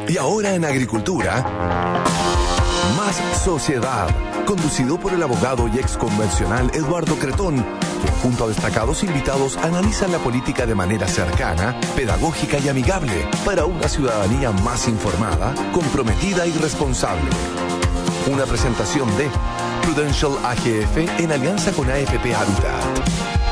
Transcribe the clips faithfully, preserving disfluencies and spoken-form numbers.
Y ahora en Agricultura, Más Sociedad, conducido por el abogado y exconvencional Eduardo Cretón, que junto a destacados invitados analizan la política de manera cercana, pedagógica y amigable para una ciudadanía más informada, comprometida y responsable. Una presentación de Prudential A G F en alianza con A F P Habitat.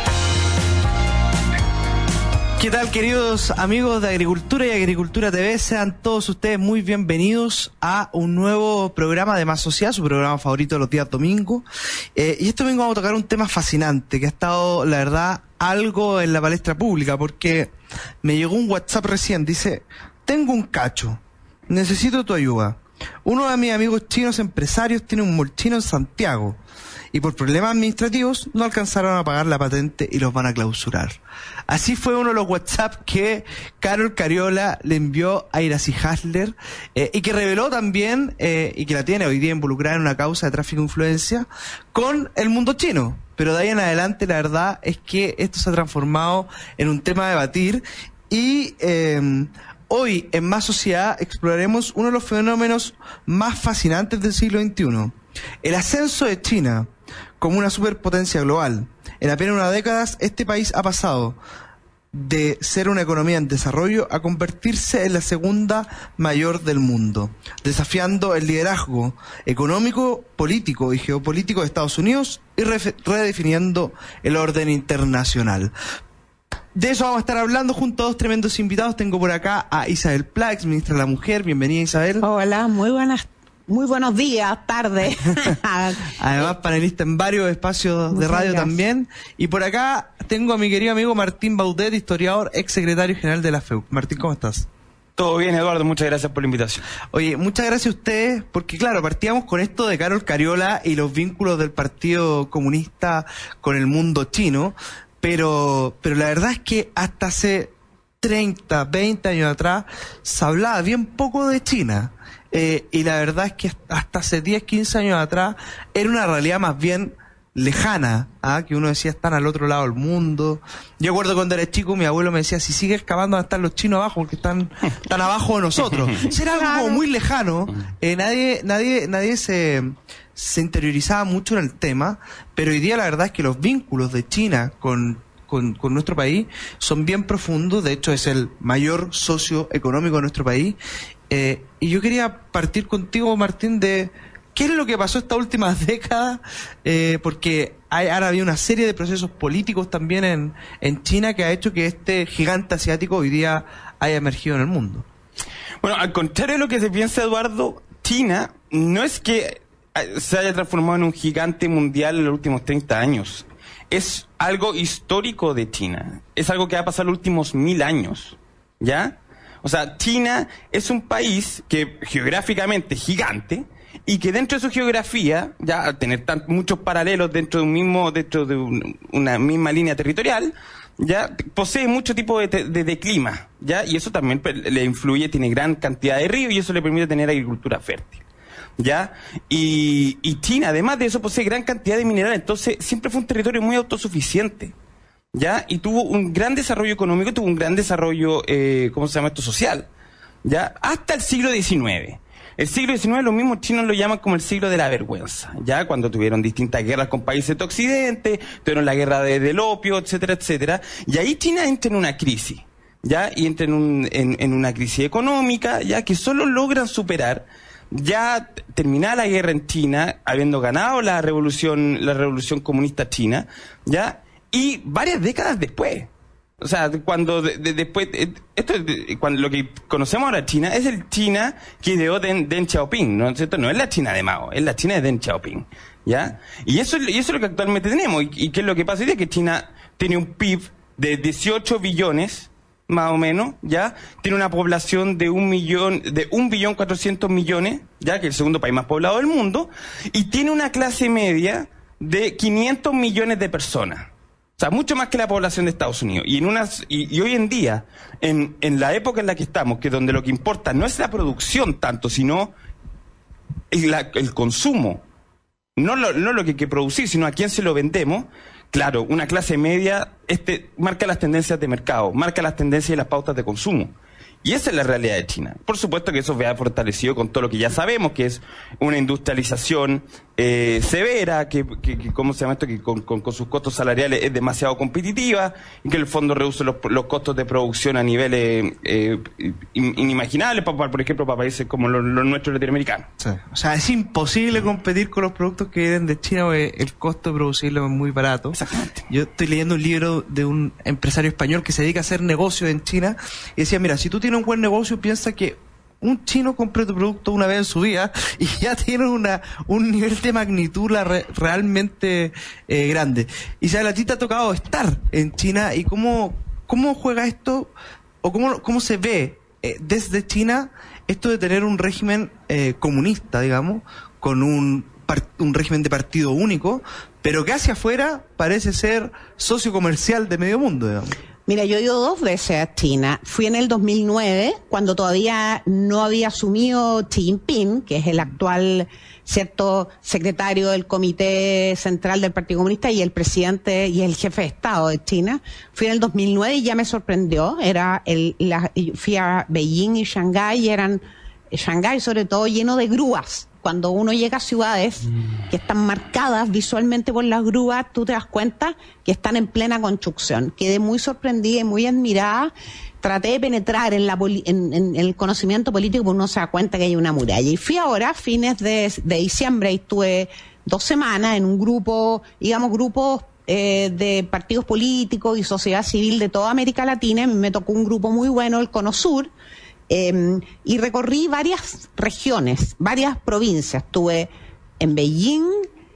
¿Qué tal, queridos amigos de Agricultura y Agricultura T V? Sean todos ustedes muy bienvenidos a un nuevo programa de Más Sociedad, su programa favorito de los días domingos. Eh, y este domingo vamos a tocar un tema fascinante que ha estado, la verdad, algo en la palestra pública, porque me llegó un WhatsApp recién, dice: tengo un cacho, necesito tu ayuda. Uno de mis amigos chinos empresarios tiene un molchino en Santiago y por problemas administrativos no alcanzaron a pagar la patente y los van a clausurar. Así fue uno de los WhatsApp que Carol Cariola le envió a Iracy Hasler eh, y que reveló también, eh, y que la tiene hoy día involucrada en una causa de tráfico de influencia con el mundo chino. Pero de ahí en adelante la verdad es que esto se ha transformado en un tema a debatir y... Eh, Hoy, en Más Sociedad, exploraremos uno de los fenómenos más fascinantes del siglo veintiuno. El ascenso de China como una superpotencia global. En apenas unas décadas, este país ha pasado de ser una economía en desarrollo a convertirse en la segunda mayor del mundo, desafiando el liderazgo económico, político y geopolítico de Estados Unidos y redefiniendo el orden internacional. De eso vamos a estar hablando junto a dos tremendos invitados. Tengo por acá a Isabel Pla, ex ministra de la Mujer. Bienvenida, Isabel. Hola, muy buenas, muy buenos días, tardes. Además, panelista en varios espacios Muchas de radio gracias. También. Y por acá tengo a mi querido amigo Martín Baudet, historiador, ex secretario general de la F E U. Martín, ¿cómo estás? Todo bien, Eduardo, muchas gracias por la invitación. Oye, muchas gracias a ustedes, porque claro, partíamos con esto de Carol Cariola y los vínculos del Partido Comunista con el mundo chino. Pero, pero la verdad es que hasta hace treinta, veinte años atrás se hablaba bien poco de China. Eh, y la verdad es que hasta hace diez, quince años atrás era una realidad más bien lejana, ¿ah? Que uno decía están al otro lado del mundo. Yo recuerdo cuando era chico mi abuelo me decía: si sigues excavando van a estar los chinos abajo porque están, están abajo de nosotros. Era algo como muy lejano. Eh, nadie, nadie, nadie se... se interiorizaba mucho en el tema, pero hoy día la verdad es que los vínculos de China con, con, con nuestro país son bien profundos. De hecho es el mayor socio económico de nuestro país, eh, y yo quería partir contigo, Martín, de qué es lo que pasó estas últimas décadas, eh, porque hay, ahora había una serie de procesos políticos también en, en China que ha hecho que este gigante asiático hoy día haya emergido en el mundo. Bueno, al contrario de lo que se piensa, Eduardo, China no es que se haya transformado en un gigante mundial en los últimos treinta años. Es algo histórico de China. Es algo que ha pasado en los últimos mil años. ¿Ya? O sea, China es un país que geográficamente gigante y que dentro de su geografía, ya al tener tan, muchos paralelos dentro de un mismo, dentro de un, una misma línea territorial, ya posee mucho tipo de, de, de clima, ¿ya? Y eso también le influye, tiene gran cantidad de ríos y eso le permite tener agricultura fértil. ¿Ya? Y, y China, además de eso, posee gran cantidad de minerales, entonces siempre fue un territorio muy autosuficiente, ¿ya? Y tuvo un gran desarrollo económico, tuvo un gran desarrollo, eh, ¿cómo se llama esto? Social, ¿ya? Hasta el siglo diecinueve. El siglo diecinueve los mismos chinos lo llaman como el siglo de la vergüenza, ¿ya? Cuando tuvieron distintas guerras con países de Occidente, tuvieron la guerra de, del opio, etcétera, etcétera, y ahí China entra en una crisis, ¿ya? Y entra en, un, en, en una crisis económica, ¿ya? Que solo logran superar ya terminada la guerra en China, habiendo ganado la revolución, la revolución comunista china, ya, y varias décadas después. O sea, cuando de, de, después, esto es cuando lo que conocemos ahora China es el China que ideó Deng, Deng Xiaoping, ¿no es cierto? No es la China de Mao, es la China de Deng Xiaoping, ¿ya? Y eso, y eso es lo que actualmente tenemos. ¿Y, y qué es lo que pasa hoy día? Que China tiene un P I B de dieciocho billones, más o menos, ¿ya? Tiene una población de un millón, de un billón cuatrocientos millones, ¿ya? Que es el segundo país más poblado del mundo, y tiene una clase media de quinientos millones de personas. O sea, mucho más que la población de Estados Unidos. Y en unas, y, y hoy en día, en, en la época en la que estamos, que donde lo que importa no es la producción tanto, sino el, la, el consumo. No lo, no lo que hay que producir, sino a quién se lo vendemos. Claro, una clase media este marca las tendencias de mercado, marca las tendencias y las pautas de consumo. Y esa es la realidad de China. Por supuesto que eso vea fortalecido con todo lo que ya sabemos, que es una industrialización eh, severa, que, que, que, ¿cómo se llama esto? Que con, con, con sus costos salariales es demasiado competitiva, y que en el fondo reduce los, los costos de producción a niveles eh, inimaginables, para, por ejemplo, para países como los, los nuestros latinoamericanos. Sí. O sea, es imposible competir con los productos que vienen de China, porque el costo de producirlo es muy barato. Exactamente. Yo estoy leyendo un libro de un empresario español que se dedica a hacer negocios en China, y decía, mira, si tú tienes un buen negocio, piensa que un chino compre tu producto una vez en su vida y ya tiene una un nivel de magnitud la re, realmente eh, grande. Y Isabel, a ti te ha tocado estar en China, y cómo, cómo juega esto, o cómo, cómo se ve eh, desde China esto de tener un régimen eh, comunista, digamos, con un, un régimen de partido único, pero que hacia afuera parece ser socio comercial de medio mundo, digamos. Mira, yo he ido dos veces a China. Fui en el dos mil nueve, cuando todavía no había asumido Xi Jinping, que es el actual, cierto, secretario del Comité Central del Partido Comunista y el presidente y el jefe de Estado de China. Fui en el dos mil nueve y ya me sorprendió. Era el, la, fui a Beijing y Shanghái, y eran, Shanghái sobre todo, lleno de grúas. Cuando uno llega a ciudades que están marcadas visualmente por las grúas, tú te das cuenta que están en plena construcción. Quedé muy sorprendida y muy admirada. Traté de penetrar en, la poli- en, en, en el conocimiento político, porque uno se da cuenta que hay una muralla. Y fui ahora, a fines de, de diciembre, y estuve dos semanas en un grupo, digamos, grupos eh, de partidos políticos y sociedad civil de toda América Latina. Me tocó un grupo muy bueno, el Cono Sur. Eh, y recorrí varias regiones, varias provincias. Estuve en Beijing,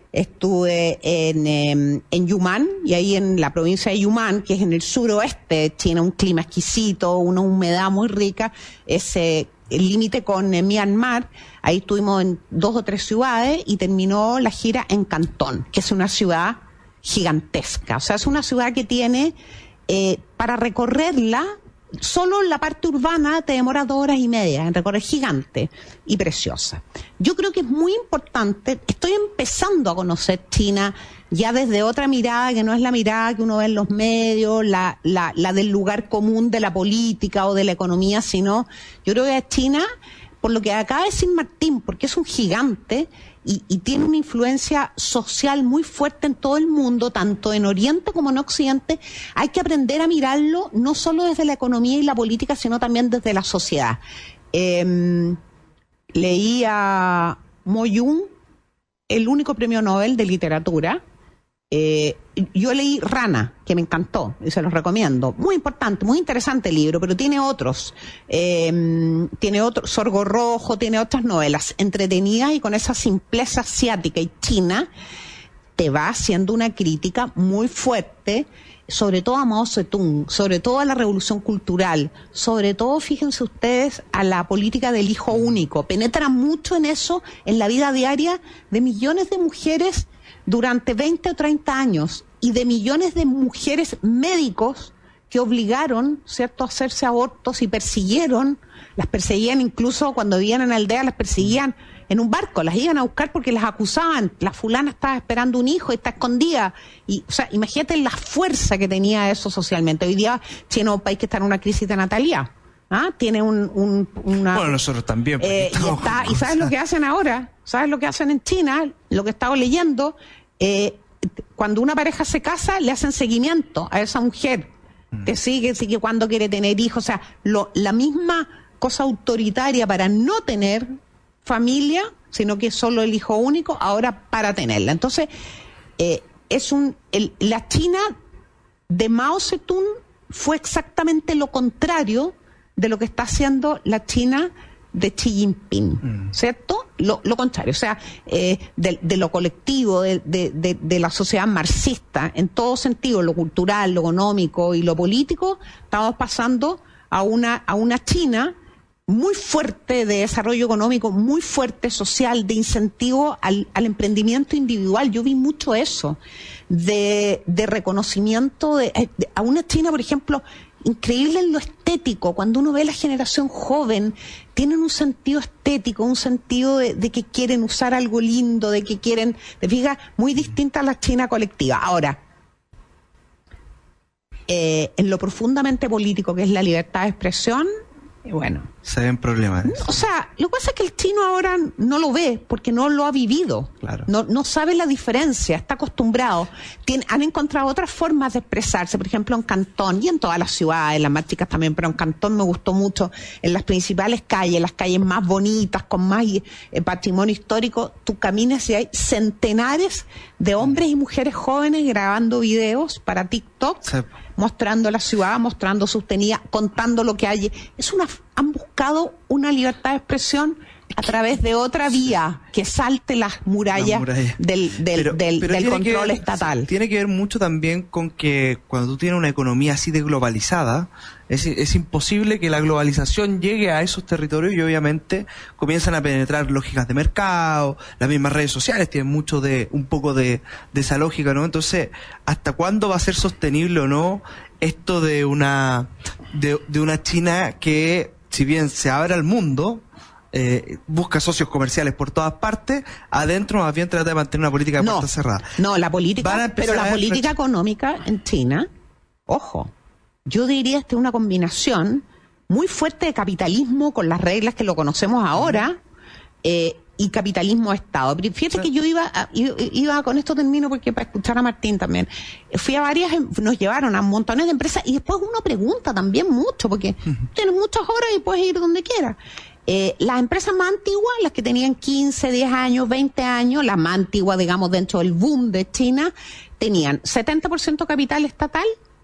estuve en, eh, en Yunnan, y ahí en la provincia de Yunnan, que es en el suroeste de China, un clima exquisito, una humedad muy rica, es eh, el límite con eh, Myanmar. Ahí estuvimos en dos o tres ciudades y terminó la gira en Cantón, que es una ciudad gigantesca. O sea, es una ciudad que tiene, eh, para recorrerla, solo la parte urbana te demora dos horas y media en recorrer, gigante y preciosa. Yo creo que es muy importante. Estoy empezando a conocer China ya desde otra mirada, que no es la mirada que uno ve en los medios, la, la, la del lugar común de la política o de la economía, sino yo creo que a China, por lo que acaba de decir Martín, porque es un gigante y, y tiene una influencia social muy fuerte en todo el mundo, tanto en Oriente como en Occidente, hay que aprender a mirarlo no solo desde la economía y la política, sino también desde la sociedad. Eh, leí a Mo Yun, el único premio Nobel de literatura. Eh, yo leí Rana, que me encantó y se los recomiendo. Muy importante, muy interesante el libro, pero tiene otros. Eh, tiene otro, Sorgo Rojo, tiene otras novelas entretenidas y con esa simpleza asiática y china te va haciendo una crítica muy fuerte, sobre todo a Mao Zedong, sobre todo a la revolución cultural, sobre todo, fíjense ustedes, a la política del hijo único. Penetra mucho en eso, en la vida diaria de millones de mujeres durante veinte o treinta años, y de millones de mujeres médicos que obligaron, ¿cierto?, a hacerse abortos y persiguieron, las perseguían incluso cuando vivían en aldeas, las perseguían en un barco, las iban a buscar porque las acusaban. La fulana estaba esperando un hijo y está escondida. Y, o sea, imagínate la fuerza que tenía eso socialmente. Hoy día China es un país que está en una crisis de natalidad. ¿Ah? Tiene un, un, una... Bueno, nosotros también. Eh, y, está, ¿Y sabes lo que hacen ahora? ¿Sabes lo que hacen en China? Lo que he estado leyendo, eh, cuando una pareja se casa, le hacen seguimiento a esa mujer. Mm. Te sigue, sigue cuando quiere tener hijos. O sea, lo, la misma cosa autoritaria para no tener familia, sino que es solo el hijo único, ahora para tenerla. Entonces, eh, es un el, la China de Mao Zedong fue exactamente lo contrario de lo que está haciendo la China de Xi Jinping, mm. ¿cierto? Lo, lo contrario, o sea, eh, de, de lo colectivo, de, de, de, de la sociedad marxista, en todo sentido, lo cultural, lo económico y lo político, estamos pasando a una, a una China muy fuerte de desarrollo económico, muy fuerte social, de incentivo al, al emprendimiento individual. Yo vi mucho eso, de, de reconocimiento de, de, a una China, por ejemplo, increíble en lo estético. Cuando uno ve la generación joven, tienen un sentido estético, un sentido de, de que quieren usar algo lindo, de que quieren, te fijas, muy distinta a la China colectiva. Ahora, eh, en lo profundamente político, que es la libertad de expresión, Y bueno. Se ven problemas. O sea, lo que pasa es que el chino ahora no lo ve porque no lo ha vivido. Claro. No, no sabe la diferencia, está acostumbrado. Tiene, han encontrado otras formas de expresarse, por ejemplo en Cantón y en todas las ciudades, en las más chicas también, pero en Cantón me gustó mucho, en las principales calles, las calles más bonitas, con más eh, patrimonio histórico, tú caminas y hay centenares de hombres y mujeres jóvenes grabando videos para TikTok. Sí. Mostrando la ciudad, mostrando sus tenidas, contando lo que hay. Es una, han buscado una libertad de expresión a través de otra vía que salte las murallas, Las murallas. del, del, Pero- del, pero del tiene que control ver- estatal. Tiene que ver mucho también con que cuando tú tienes una economía así de globalizada, es, es imposible que la globalización llegue a esos territorios y obviamente comienzan a penetrar lógicas de mercado, las mismas redes sociales tienen mucho de, un poco de, de esa lógica, ¿no? Entonces, ¿hasta cuándo va a ser sostenible o no esto de una, de, de una China que, si bien se abre al mundo, Eh, busca socios comerciales por todas partes, adentro más bien trata de mantener una política de No, puertas cerradas? no, la Van a política, empezar pero a la ver política flecha- económica en China, ojo, yo diría que es una combinación muy fuerte de capitalismo con las reglas que lo conocemos ahora, eh, y capitalismo de Estado. Pero fíjate Sí. que yo iba, a- iba, iba, con esto termino porque para escuchar a Martín también, fui a varias, em- nos llevaron a montones de empresas y después uno pregunta también mucho, porque tienes muchas horas y puedes ir donde quieras. Eh, las empresas más antiguas, las que tenían quince, diez años, veinte años, las más antiguas, digamos, dentro del boom de China, tenían setenta por ciento capital estatal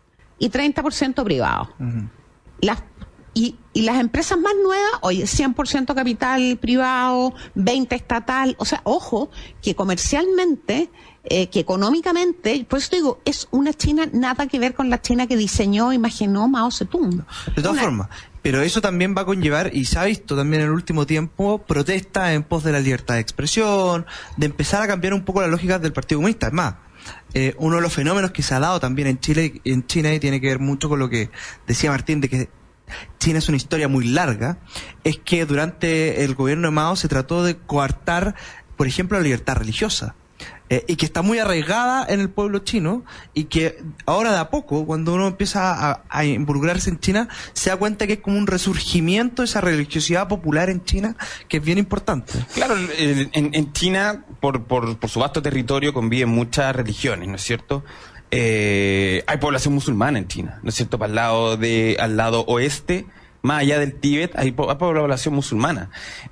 y treinta por ciento privado. Ujú. Las, y, y las empresas más nuevas, oye, cien por ciento capital privado, veinte estatal. O sea, ojo, que comercialmente, eh, que económicamente, por eso te digo, es una China nada que ver con la China que diseñó, imaginó Mao Zedong. De todas Una- formas, pero eso también va a conllevar, y se ha visto también en el último tiempo, protestas en pos de la libertad de expresión, de empezar a cambiar un poco las lógicas del Partido Comunista. Es más, eh, uno de los fenómenos que se ha dado también en Chile, en China, y tiene que ver mucho con lo que decía Martín, de que China es una historia muy larga, es que durante el gobierno de Mao se trató de coartar, por ejemplo, la libertad religiosa. Eh, y que está muy arraigada en el pueblo chino y que ahora de a poco, cuando uno empieza a, a involucrarse en China, se da cuenta que es como un resurgimiento de esa religiosidad popular en China que es bien importante. Claro, el- en, en China, por, por, por su vasto territorio, conviven muchas religiones, ¿no es cierto? Eh, hay población musulmana en China, ¿no es cierto? Para el lado de, al lado oeste, más allá del Tíbet, hay, po- hay población musulmana.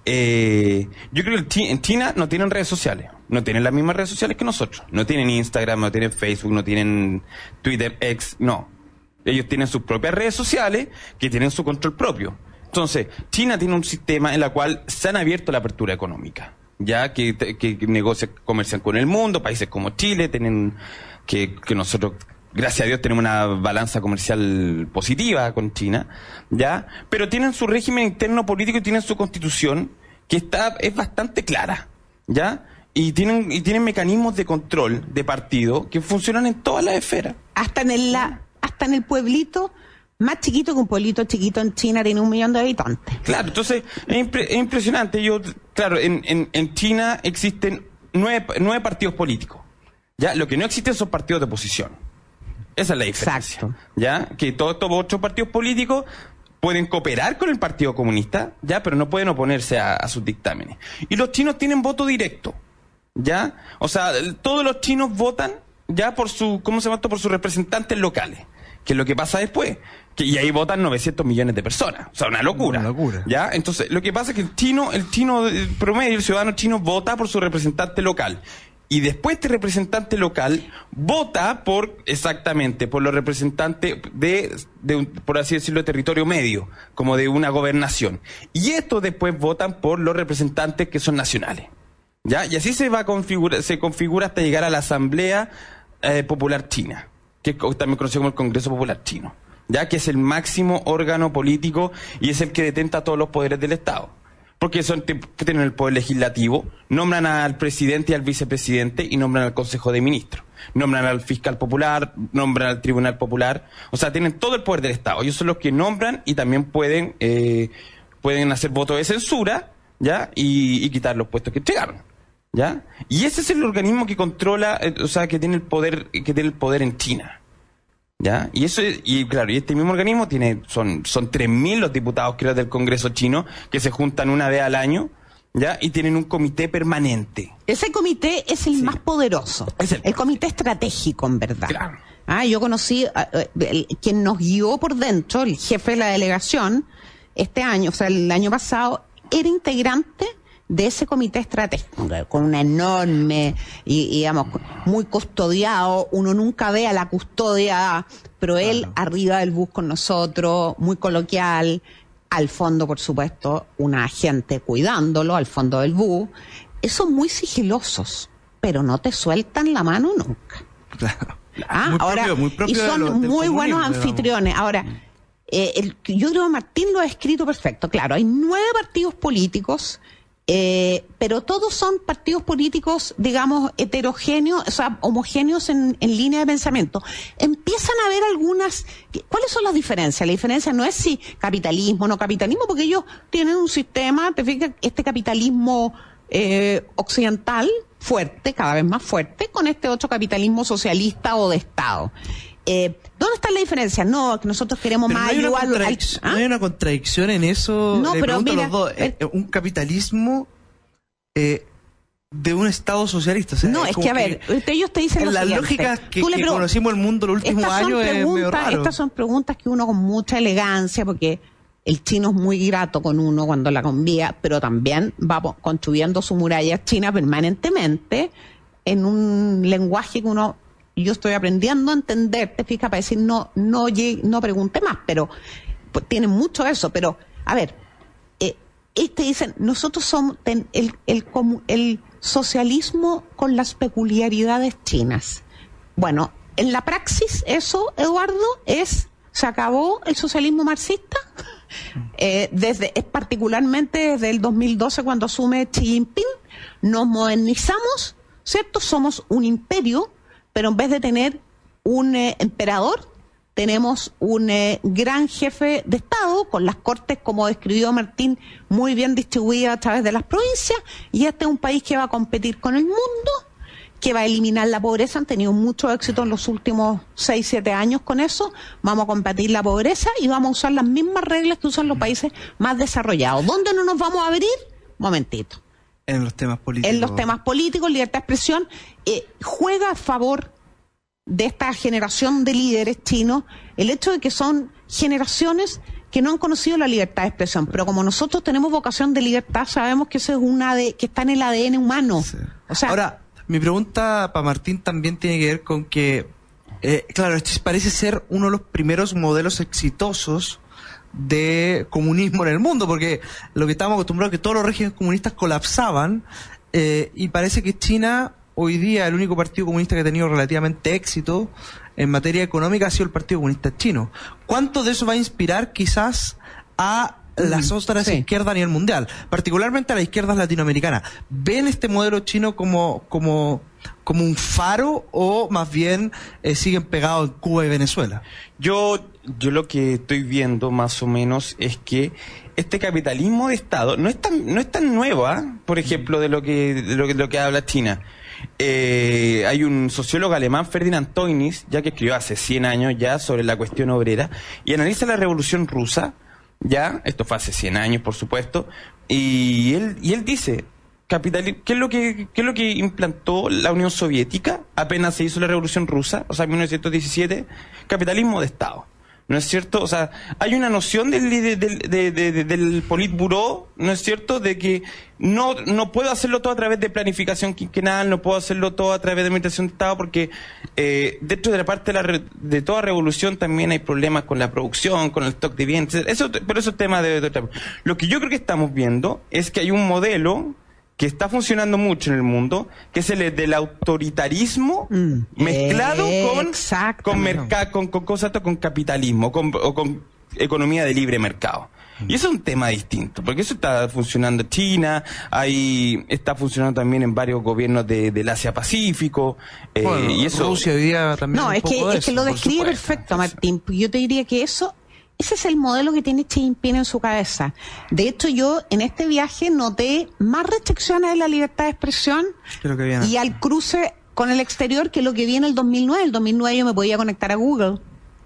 Eh, yo creo que el chi- en China no tienen redes sociales, no tienen las mismas redes sociales que nosotros. No tienen Instagram, no tienen Facebook, no tienen Twitter, X, no. Ellos tienen sus propias redes sociales que tienen su control propio. Entonces, China tiene un sistema en el cual se han abierto la apertura económica, ya que, que, que negocian, comercian con el mundo, países como Chile, tienen que, que nosotros, gracias a Dios, tenemos una balanza comercial positiva con China, ya, pero tienen su régimen interno político y tienen su constitución que está, es bastante clara, ya, y tienen, y tienen mecanismos de control de partido que funcionan en todas las esferas. Hasta en el, la, hasta en el pueblito más chiquito, que un pueblito chiquito en China tiene un millón de habitantes. Claro, entonces es, impre- es impresionante. Yo, claro, en, en, en China existen nueve, nueve partidos políticos. Ya, lo que no existen son partidos de oposición. Esa es la diferencia. Exacto. Ya, que todos estos otros partidos políticos pueden cooperar con el Partido Comunista, ya, pero no pueden oponerse a, a sus dictámenes. Y los chinos tienen voto directo, ya, o sea, el- todos los chinos votan ya por su, ¿cómo se llama esto? Por sus representantes locales. Que es lo que pasa después. Que, y ahí votan novecientos millones de personas. O sea, una locura. Una locura. ¿Ya? Entonces, lo que pasa es que el chino, el chino el promedio, el ciudadano chino, vota por su representante local. Y después este representante local vota por, exactamente, por los representantes de, de un, por así decirlo, de territorio medio, como de una gobernación. Y estos después votan por los representantes que son nacionales. ¿Ya? Y así se va a configurar, se configura hasta llegar a la Asamblea eh, Popular China, que es co- también conocido como el Congreso Popular Chino, ya que es el máximo órgano político y es el que detenta todos los poderes del Estado. Porque son que tienen el poder legislativo, nombran al presidente y al vicepresidente y nombran al Consejo de Ministros, nombran al fiscal popular, nombran al Tribunal Popular, o sea, tienen todo el poder del Estado. Ellos son los que nombran y también pueden eh, pueden hacer voto de censura, ¿ya? Y, y quitar los puestos que entregaron, ¿ya? Y ese es el organismo que controla, eh, o sea, que tiene el poder, que tiene el poder en China. ¿Ya? Y eso, y claro, y este mismo organismo tiene, son, son tres mil los diputados, creo, del Congreso chino, que se juntan una vez al año, ¿ya? Y tienen un comité permanente. Ese comité es el Sí. más poderoso. Es el- el comité estratégico, en verdad. Claro. Ah, yo conocí a, a- el- quien nos guió por dentro, el jefe de la delegación, este año, o sea, el año pasado, era integrante de ese comité estratégico, con una enorme, y, y, digamos, muy custodiado. Uno nunca ve a la custodia, pero él Claro. arriba del bus con nosotros, muy coloquial. Al fondo, por supuesto, una agente cuidándolo, al fondo del bus. Esos muy sigilosos, pero no te sueltan la mano nunca. Claro. Ah, Muy ahora, propio- muy propio y de son lo- del muy buenos comunismo, anfitriones. Ahora, eh, el- yo creo que Martín lo ha escrito perfecto. Claro, hay nueve partidos políticos, eh, pero todos son partidos políticos, digamos, heterogéneos, o sea, homogéneos en, en línea de pensamiento. Empiezan a haber algunas... ¿Cuáles son las diferencias? La diferencia no es si capitalismo o no capitalismo, porque ellos tienen un sistema, te fijas, este capitalismo eh, occidental fuerte, cada vez más fuerte, con este otro capitalismo socialista o de Estado. Eh, ¿Dónde está la diferencia? No, que nosotros queremos Pero más no hay, una ayudar al- contradic- ¿Ah? no hay una contradicción en eso. No, Le pero pregunto a mira, los dos. Eh, eh, un capitalismo eh, de un Estado socialista. O sea, No, es como que a ver, ellos te dicen en lo las siguiente. lógicas que, Tú le que pregun- conocimos el mundo los últimos Estas son años es medio preguntas, raro. estas son preguntas que uno con mucha elegancia, porque el chino es muy grato con uno cuando la convía, pero también va po- construyendo su muralla china permanentemente en un lenguaje que uno, yo estoy aprendiendo a entender, te fijas, para decir no, no, llegue- no pregunte más, pero pues, tienen mucho eso, pero a ver, eh, este dicen, nosotros somos ten- el, el, comu- el socialismo con las peculiaridades chinas. Bueno, en la praxis eso, Eduardo, es, se acabó el socialismo marxista, eh, desde, es particularmente desde el dos mil doce cuando asume Xi Jinping, nos modernizamos, ¿cierto? Somos un imperio, pero en vez de tener un eh, emperador, tenemos un eh, gran jefe de Estado, con las cortes, como describió Martín, muy bien distribuidas a través de las provincias, y este es un país que va a competir con el mundo, que va a eliminar la pobreza. Han tenido mucho éxito en los últimos seis, siete años con eso. Vamos a combatir la pobreza y vamos a usar las mismas reglas que usan los países más desarrollados. ¿Dónde no nos vamos a abrir? Momentito. En los temas políticos. En los temas políticos, libertad de expresión, eh, juega a favor de esta generación de líderes chinos el hecho de que son generaciones que no han conocido la libertad de expresión, pero como nosotros tenemos vocación de libertad, sabemos que eso es una de, que está en el A D N humano. Sí. O sea, Ahora, mi pregunta para Martín también tiene que ver con que, eh, claro, este parece ser uno de los primeros modelos exitosos de comunismo en el mundo, porque lo que estábamos acostumbrados es que todos los regímenes comunistas colapsaban, eh, y parece que China hoy día el único partido comunista que ha tenido relativamente éxito en materia económica ha sido el Partido Comunista Chino. ¿Cuánto de eso va a inspirar quizás a las otras sí. izquierdas a nivel mundial, particularmente a las izquierdas latinoamericanas? ¿Ven este modelo chino como como como un faro o más bien eh, siguen pegados en Cuba y Venezuela? Yo, yo lo que estoy viendo más o menos es que este capitalismo de Estado no es tan, no es tan nuevo, ¿ah? Por ejemplo, de lo que, de lo que, de lo que habla China. Eh, hay un sociólogo alemán, Ferdinand Tönnies, ya que escribió hace cien años ya sobre la cuestión obrera, y analiza la Revolución Rusa, ya, esto fue hace cien años, por supuesto, y él, y él dice, capitali- ¿qué es lo que, qué es lo que implantó la Unión Soviética apenas se hizo la Revolución Rusa, o sea, en mil novecientos diecisiete? Capitalismo de Estado. ¿No es cierto? O sea, hay una noción del, del, del, de- de- del Politburó, ¿no es cierto?, de que no, no puedo hacerlo todo a través de planificación quinquenal, no puedo hacerlo todo a través de administración de Estado, porque eh, dentro de la parte de, la re- de toda revolución también hay problemas con la producción, con el stock de bienes, eso, pero eso es tema de, de otra. Lo que yo creo que estamos viendo es que hay un modelo que está funcionando mucho en el mundo, que es el del autoritarismo Mm. mezclado con, Exactamente. con, merca- con, con cosas, con capitalismo con, o con economía de libre mercado. Y eso es un tema distinto, porque eso está funcionando en China, ahí está funcionando también en varios gobiernos de, del Asia-Pacífico, eh, Bueno, y eso... Rusia hoy día también no, un es poco que, de es que eso, lo por describe supuesto. perfecto, Martín. Yo te diría que eso, ese es el modelo que tiene Xi Jinping en su cabeza. De hecho, yo en este viaje noté más restricciones de la libertad de expresión Que lo que viene. y al cruce con el exterior que lo que vi en el dos mil nueve. En el dos mil nueve yo me podía conectar a Google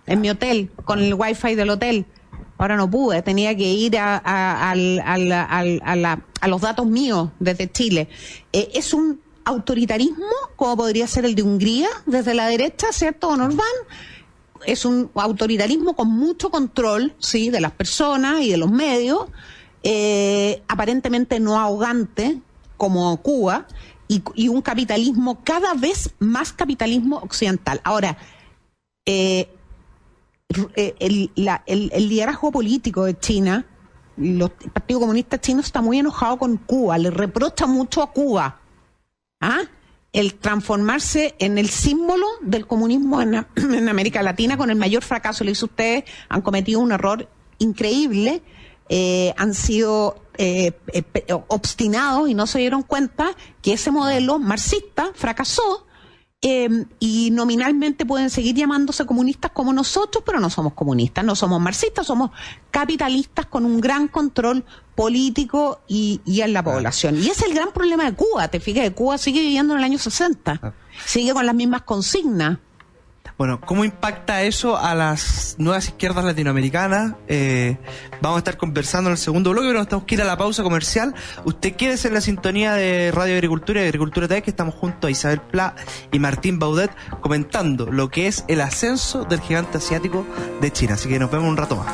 en mi hotel, con el wifi del hotel. Ahora no pude, tenía que ir a, a, a, a, a, a, la, a los datos míos desde Chile. Eh, es un autoritarismo, como podría ser el de Hungría, desde la derecha, ¿cierto, don Orbán? Es un autoritarismo con mucho control, sí, de las personas y de los medios, eh, aparentemente no arrogante, como Cuba, y, y un capitalismo cada vez más capitalismo occidental. Ahora, eh, el, la, el, el liderazgo político de China, los, el Partido Comunista Chino está muy enojado con Cuba, le reprocha mucho a Cuba, ¿ah? el transformarse en el símbolo del comunismo en, en América Latina con el mayor fracaso. Le dice, ustedes han cometido un error increíble, eh, han sido eh, eh, obstinados y no se dieron cuenta que ese modelo marxista fracasó. Eh, y nominalmente pueden seguir llamándose comunistas como nosotros, pero no somos comunistas, no somos marxistas, somos capitalistas con un gran control político y, y en la población. Y ese es el gran problema de Cuba. Te fijas que Cuba sigue viviendo en el año sesenta, sigue con las mismas consignas. Bueno, ¿cómo impacta eso a las nuevas izquierdas latinoamericanas? Eh, vamos a estar conversando en el segundo bloque, pero nos tenemos que ir a la pausa comercial. Usted quédese en la sintonía de Radio Agricultura y Agricultura T V, que estamos junto a Isabel Pla y Martín Baudet comentando lo que es el ascenso del gigante asiático de China. Así que nos vemos un rato más.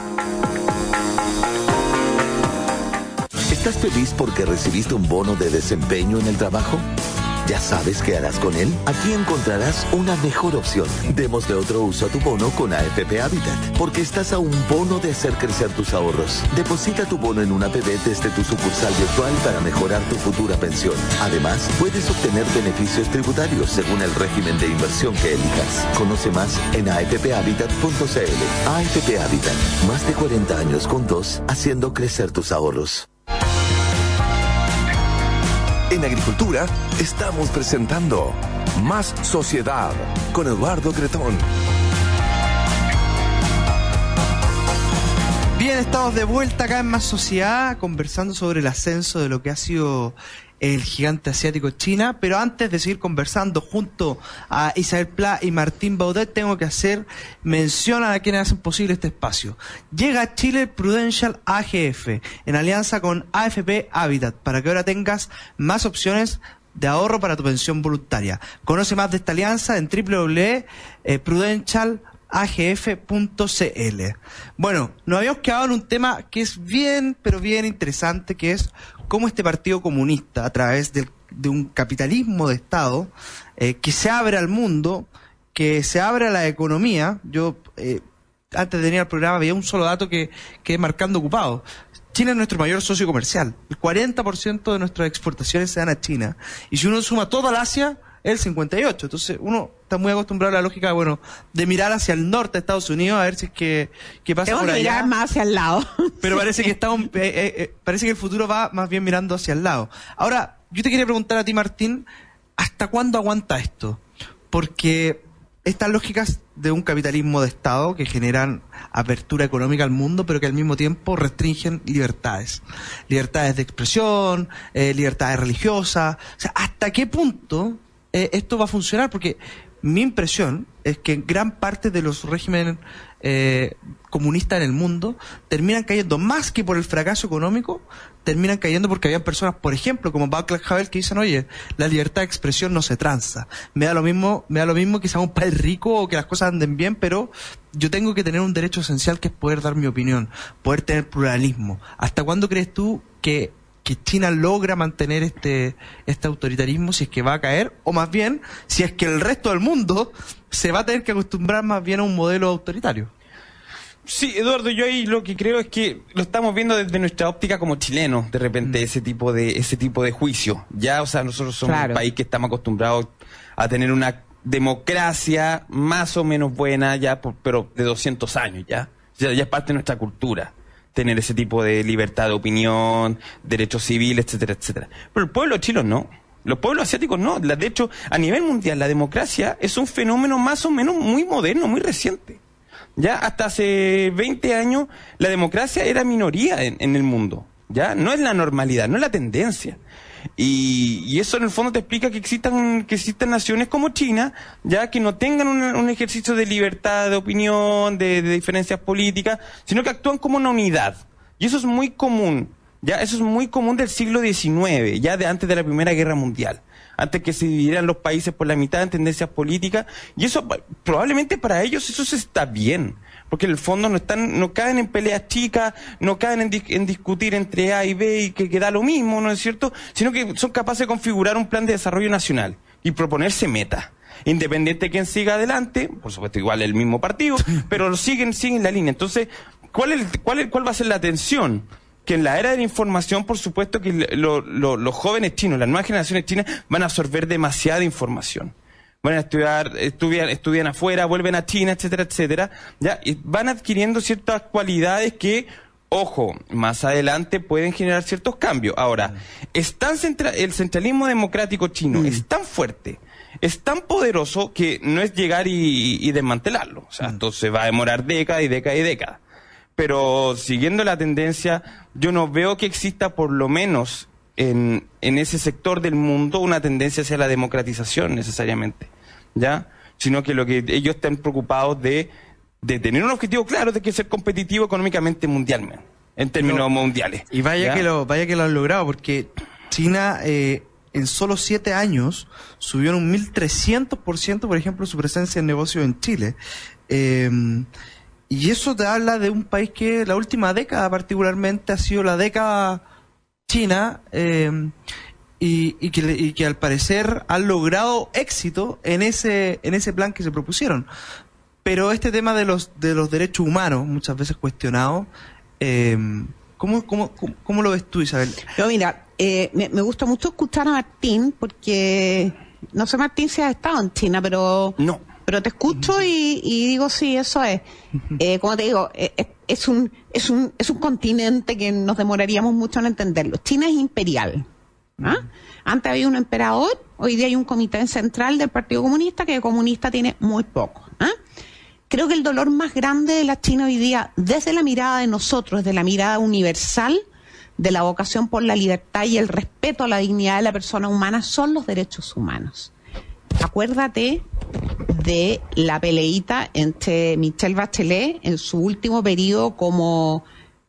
¿Estás feliz porque recibiste un bono de desempeño en el trabajo? ¿Ya sabes qué harás con él? Aquí encontrarás una mejor opción. Démosle otro uso a tu bono con A F P Habitat, porque estás a un bono de hacer crecer tus ahorros. Deposita tu bono en una A P B desde tu sucursal virtual para mejorar tu futura pensión. Además, puedes obtener beneficios tributarios según el régimen de inversión que elijas. Conoce más en a f p habitat punto c l. A F P Habitat, más de cuarenta años juntos, haciendo crecer tus ahorros. En Agricultura estamos presentando Más Sociedad con Eduardo Cretón. Bien, estamos de vuelta acá en Más Sociedad, conversando sobre el ascenso de lo que ha sido el gigante asiático China, pero antes de seguir conversando junto a Isabel Pla y Martín Baudet, tengo que hacer mención a quienes hacen posible este espacio. Llega a Chile Prudential A G F, en alianza con A F P Habitat, para que ahora tengas más opciones de ahorro para tu pensión voluntaria. Conoce más de esta alianza en doble u doble u doble u punto prudential a g f punto c l. Bueno, nos habíamos quedado en un tema que es bien, pero bien interesante, que es cómo este Partido Comunista, a través de, de un capitalismo de Estado, eh, que se abre al mundo, que se abre a la economía. Yo, eh, antes de venir al programa, veía un solo dato que, que marcando ocupado. China es nuestro mayor socio comercial. El cuarenta por ciento de nuestras exportaciones se dan a China. Y si uno suma toda la Asia, el cincuenta y ocho. Entonces, uno está muy acostumbrado a la lógica, bueno, de mirar hacia el norte de Estados Unidos a ver si es que, que pasa Tengo por que allá. mirar más hacia el lado. Pero parece que estamos, eh, eh, eh, parece que el futuro va más bien mirando hacia el lado. Ahora, yo te quería preguntar a ti, Martín, ¿hasta cuándo aguanta esto? Porque estas lógicas de un capitalismo de Estado que generan apertura económica al mundo, pero que al mismo tiempo restringen libertades. Libertades de expresión, eh, libertades religiosas. O sea, ¿hasta qué punto eh, esto va a funcionar? Porque mi impresión es que gran parte de los regímenes eh, comunistas en el mundo terminan cayendo, más que por el fracaso económico, terminan cayendo porque habían personas, por ejemplo, como Václav Havel, que dicen, oye, la libertad de expresión no se tranza. Me da lo mismo, me da lo mismo que sea un país rico o que las cosas anden bien, pero yo tengo que tener un derecho esencial que es poder dar mi opinión, poder tener pluralismo. ¿Hasta cuándo crees tú que que China logra mantener este este autoritarismo, si es que va a caer, o más bien, si es que el resto del mundo se va a tener que acostumbrar más bien a un modelo autoritario? Sí, Eduardo, yo ahí lo que creo es que lo estamos viendo desde nuestra óptica como chilenos, de repente, mm. ese tipo de ese tipo de juicio. Ya, o sea, nosotros somos claro. un país que estamos acostumbrados a tener una democracia más o menos buena, ya, por, pero de doscientos años, ya. Ya, ya es parte de nuestra cultura tener ese tipo de libertad de opinión, derechos civiles, etcétera, etcétera. Pero el pueblo chino no. Los pueblos asiáticos no. De hecho, a nivel mundial, la democracia es un fenómeno más o menos muy moderno, muy reciente. Ya hasta hace veinte años, la democracia era minoría en, en el mundo. Ya no es la normalidad, no es la tendencia. Y, y eso en el fondo te explica que existan, que existan naciones como China, ya que no tengan un, un ejercicio de libertad de opinión, de, de diferencias políticas, sino que actúan como una unidad. Y eso es muy común, ya eso es muy común del siglo diecinueve, ya de antes de la Primera Guerra Mundial. Antes que se dividieran los países por la mitad en tendencias políticas, y eso probablemente para ellos eso se está bien, porque en el fondo no están, no caen en peleas chicas, no caen en, dis, en discutir entre A y B y que, que da lo mismo, ¿no es cierto? Sino que son capaces de configurar un plan de desarrollo nacional y proponerse metas. Independiente de quién siga adelante, por supuesto igual el mismo partido, pero siguen, siguen la línea. Entonces, ¿cuál es, cuál es, cuál va a ser la tensión? Que en la era de la información, por supuesto que lo, lo, los jóvenes chinos, las nuevas generaciones chinas, van a absorber demasiada información. Van a estudiar, estudian, estudian afuera, vuelven a China, etcétera, etcétera, ya, y van adquiriendo ciertas cualidades que, ojo, más adelante pueden generar ciertos cambios. Ahora, es tan centra, el centralismo democrático chino mm. es tan fuerte, es tan poderoso que no es llegar y, y desmantelarlo. O sea, mm. entonces va a demorar décadas y décadas y décadas. Pero siguiendo la tendencia, yo no veo que exista por lo menos en, en ese sector del mundo una tendencia hacia la democratización necesariamente, ¿ya? Sino que lo que ellos están preocupados de, de tener un objetivo claro de que ser competitivo económicamente mundialmente, en términos no, mundiales. Y vaya ¿ya? que lo vaya que lo han logrado, porque China eh, en solo siete años subió en un mil trescientos por ciento, por ejemplo, su presencia en negocios en Chile. Eh, Y eso te habla de un país que la última década particularmente ha sido la década china eh, y, y, que, y que al parecer han logrado éxito en ese en ese plan que se propusieron. Pero este tema de los de los derechos humanos, muchas veces cuestionado, eh, ¿cómo, cómo, cómo, ¿cómo lo ves tú, Isabel? Yo, mira, eh, me, me gusta mucho escuchar a Martín porque, no sé, Martín, si has estado en China, pero... No. Pero te escucho y, y digo, sí, eso es. Eh, como te digo, es, es un es un es un continente que nos demoraríamos mucho en entenderlo. China es imperial. ¿Ah? Antes había un emperador, hoy día hay un comité central del Partido Comunista, que de comunista tiene muy poco. ¿Ah? Creo que el dolor más grande de la China hoy día, desde la mirada de nosotros, desde la mirada universal, de la vocación por la libertad y el respeto a la dignidad de la persona humana, son los derechos humanos. Acuérdate de la peleita entre Michelle Bachelet en su último periodo como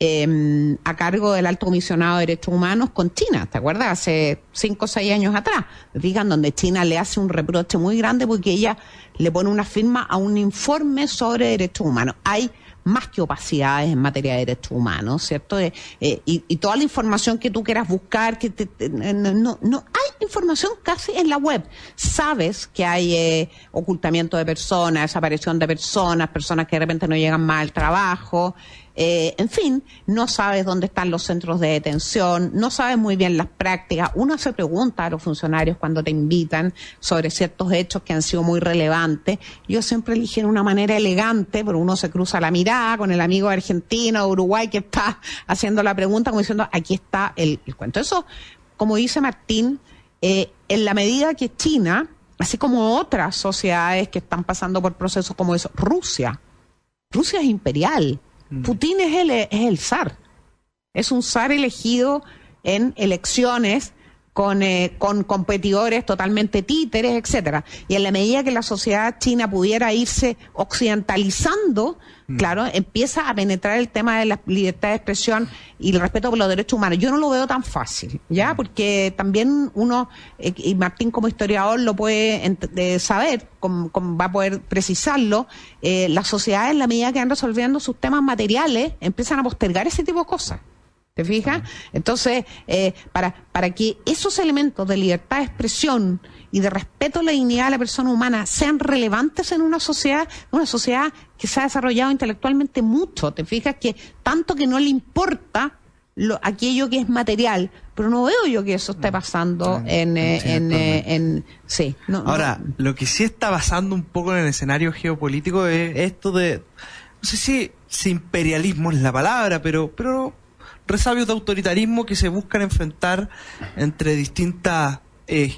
eh, a cargo del Alto Comisionado de Derechos Humanos con China, ¿te acuerdas? Hace cinco o seis años atrás, digan, donde China le hace un reproche muy grande porque ella le pone una firma a un informe sobre derechos humanos. Hay más que opacidades en materia de derechos humanos, ¿cierto? Eh, eh, y, y toda la información que tú quieras buscar, que te, te, no, no hay información casi en la web. Sabes que hay eh, ocultamiento de personas, desaparición de personas, personas que de repente no llegan más al trabajo, eh, en fin, no sabes dónde están los centros de detención, no sabes muy bien las prácticas. Uno se pregunta a los funcionarios cuando te invitan sobre ciertos hechos que han sido muy relevantes. Yo siempre elegí en una manera elegante, pero uno se cruza la mirada con el amigo argentino o Uruguay que está haciendo la pregunta como diciendo, aquí está el, el cuento. Eso, como dice Martín, eh, en la medida que China, así como otras sociedades que están pasando por procesos como eso, Rusia, Rusia es imperial. Putin es el, es el zar. Es un zar elegido en elecciones con, eh, con competidores totalmente títeres, etcétera. Y en la medida que la sociedad china pudiera irse occidentalizando, mm. claro, empieza a penetrar el tema de la libertad de expresión y el respeto por los derechos humanos. Yo no lo veo tan fácil, ¿ya? Porque también uno, eh, y Martín como historiador lo puede ent- de saber, com, com, va a poder precisarlo, eh, las sociedades en la medida que van resolviendo sus temas materiales empiezan a postergar ese tipo de cosas. ¿Te fijas? Entonces, eh, para, para que esos elementos de libertad de expresión y de respeto a la dignidad de la persona humana sean relevantes en una sociedad, una sociedad que se ha desarrollado intelectualmente mucho, ¿te fijas? Que tanto que no le importa lo, aquello que es material, pero no veo yo que eso esté pasando no, en, eh, sí, en, eh, en, sí. No, Ahora, no. lo que sí está pasando un poco en el escenario geopolítico es esto de, no sé si, si imperialismo es la palabra, pero, pero resabios de autoritarismo que se buscan enfrentar entre distintas eh,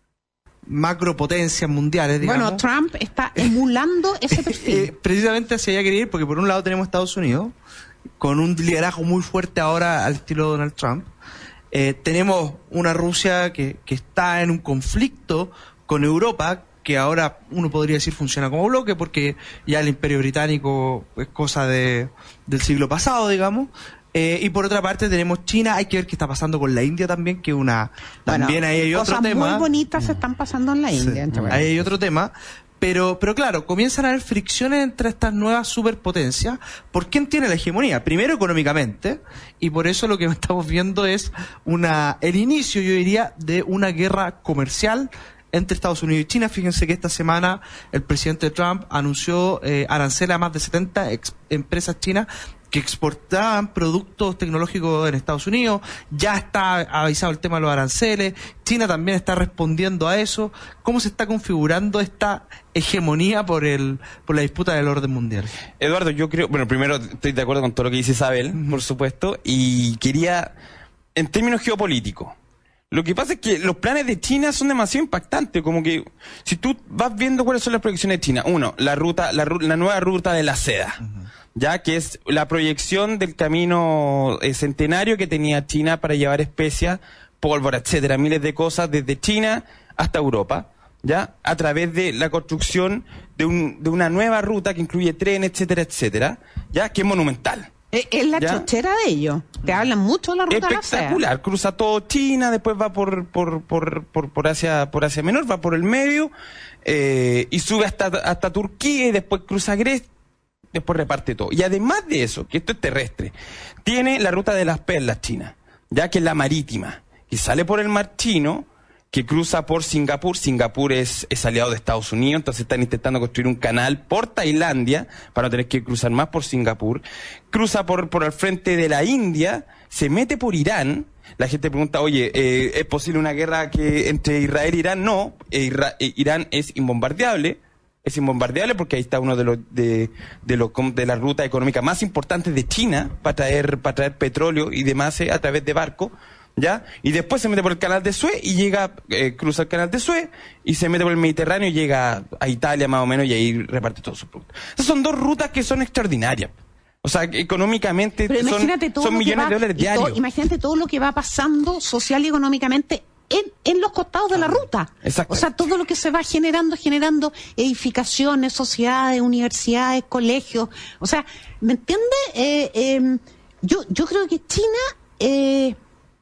macropotencias mundiales, digamos. Bueno, Trump está emulando ese perfil. Eh, precisamente hacia allá quería ir, porque por un lado tenemos Estados Unidos, con un liderazgo muy fuerte ahora al estilo Donald Trump, Eh, tenemos una Rusia que, que está en un conflicto con Europa, que ahora uno podría decir funciona como bloque, porque ya el Imperio Británico es cosa de, del siglo pasado, digamos. Eh, y por otra parte tenemos China, hay que ver qué está pasando con la India también, que una también bueno, ahí hay otro tema. Cosas muy bonitas se están pasando en la India. Sí, ahí hay otro tema. Pero, pero claro, comienzan a haber fricciones entre estas nuevas superpotencias. ¿Por quién tiene la hegemonía? Primero económicamente, y por eso lo que estamos viendo es una el inicio, yo diría, de una guerra comercial entre Estados Unidos y China. Fíjense que esta semana el presidente Trump anunció eh, aranceles a más de setenta ex- empresas chinas que exportaban productos tecnológicos en Estados Unidos. Ya está avisado el tema de los aranceles. China también está respondiendo a eso. ¿Cómo se está configurando esta hegemonía por el por la disputa del orden mundial? Eduardo, yo creo, bueno, primero estoy de acuerdo con todo lo que dice Isabel, uh-huh. por supuesto, y quería, en términos geopolíticos, lo que pasa es que los planes de China son demasiado impactantes, como que si tú vas viendo cuáles son las proyecciones de China, uno, la ruta, la, la nueva ruta de la seda, uh-huh. ya que es la proyección del camino eh, centenario que tenía China para llevar especias, pólvora, etcétera, miles de cosas desde China hasta Europa, ya a través de la construcción de un de una nueva ruta que incluye tren, etcétera, etcétera, ya que es monumental. Es la ¿Ya? chochera de ellos. Te hablan mucho de la ruta de la seda. Espectacular. Cruza todo China, después va por por por por, por Asia por Asia Menor, va por el medio eh, y sube hasta hasta Turquía y después cruza Grecia, después reparte todo. Y además de eso, que esto es terrestre, tiene la ruta de las perlas China, ya que es la marítima, que sale por el mar Chino, que cruza por Singapur. Singapur es, es aliado de Estados Unidos, entonces están intentando construir un canal por Tailandia para no tener que cruzar más por Singapur. Cruza por, por el frente de la India, se mete por Irán. La gente pregunta, oye, eh, ¿es posible una guerra que entre Israel e Irán? No, eh, Ira- eh, Irán es imbombardeable. Es imbombardeable porque ahí está uno de los de de los de las rutas económicas más importantes de China para traer para traer petróleo y demás eh, a través de barco. ¿Ya? Y después se mete por el canal de Suez y llega, eh, cruza el canal de Suez y se mete por el Mediterráneo y llega a Italia más o menos y ahí reparte todos sus productos. Esas son dos rutas que son extraordinarias. O sea, que económicamente son, son millones va, de dólares diarios. Todo, imagínate todo lo que va pasando social y económicamente en, en los costados de la ruta. Exacto. O sea, todo lo que se va generando, generando edificaciones, sociedades, universidades, colegios. O sea, ¿me entiendes? Eh, eh, yo, yo creo que China... Eh,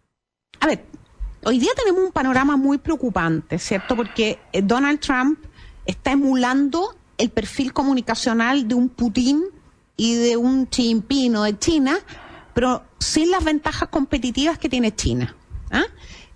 A ver, hoy día tenemos un panorama muy preocupante, ¿cierto? Porque Donald Trump está emulando el perfil comunicacional de un Putin y de un Xi Jinping o de China, pero sin las ventajas competitivas que tiene China. ¿Ah?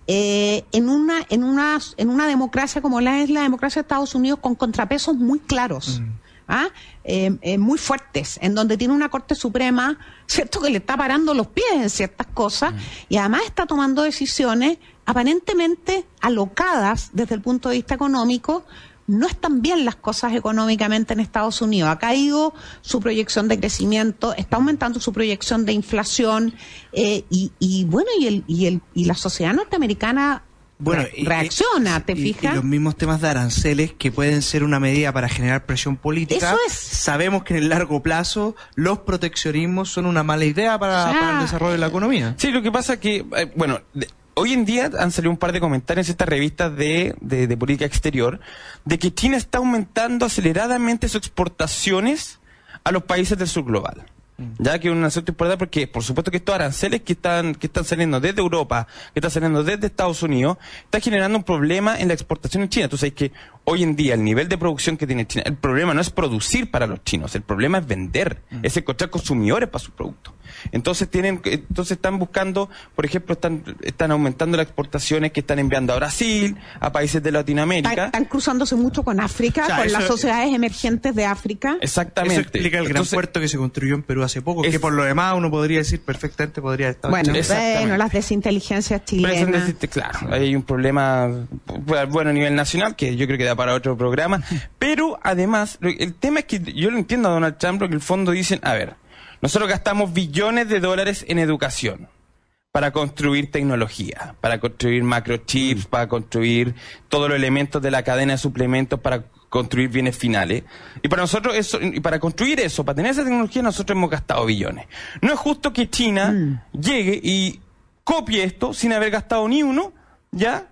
Eh, en una, en una, en una democracia como la es la democracia de Estados Unidos, con contrapesos muy claros. Mm. ¿Ah? Eh, eh, muy fuertes, en donde tiene una Corte Suprema, cierto, que le está parando los pies en ciertas cosas, mm. y además está tomando decisiones aparentemente alocadas desde el punto de vista económico. No están bien las cosas económicamente en Estados Unidos. Ha caído su proyección de crecimiento, está aumentando su proyección de inflación, eh, y, y bueno, y el, y el, y la sociedad norteamericana Bueno, Re- reacciona, y, ¿te y, fijas? Y los mismos temas de aranceles que pueden ser una medida para generar presión política. Eso es. Sabemos que en el largo plazo los proteccionismos son una mala idea para, o sea, para el desarrollo de la economía. Sí, lo que pasa es que, eh, bueno, de, hoy en día han salido un par de comentarios en estas revistas de, de, de política exterior de que China está aumentando aceleradamente sus exportaciones a los países del sur global. Ya que es un asunto importante porque por supuesto que estos aranceles que están que están saliendo desde Europa, que están saliendo desde Estados Unidos, está generando un problema en la exportación en China. Tú sabes que hoy en día el nivel de producción que tiene China, el problema no es producir para los chinos, el problema es vender, mm. es encontrar consumidores para sus productos. Entonces tienen, entonces están buscando, por ejemplo, están están aumentando las exportaciones que están enviando a Brasil, a países de Latinoamérica. Están, están cruzándose mucho con África, o sea, con las sociedades emergentes de África. Exactamente. Eso explica el gran Entonces, puerto que se construyó en Perú hace poco, es, que por lo demás uno podría decir perfectamente podría estar. Bueno, bueno, las desinteligencias chilenas. Claro, hay un problema, bueno, a nivel nacional, que yo creo que da para otro programa, pero además, el tema es que yo lo entiendo a Donald Trump, porque en el fondo dicen, a ver, nosotros gastamos billones de dólares en educación para construir tecnología, para construir macrochips, mm. para construir todos los elementos de la cadena de suplementos, para construir bienes finales. Y para nosotros eso, y para construir eso, para tener esa tecnología, nosotros hemos gastado billones. No es justo que China mm. llegue y copie esto sin haber gastado ni uno, ¿ya?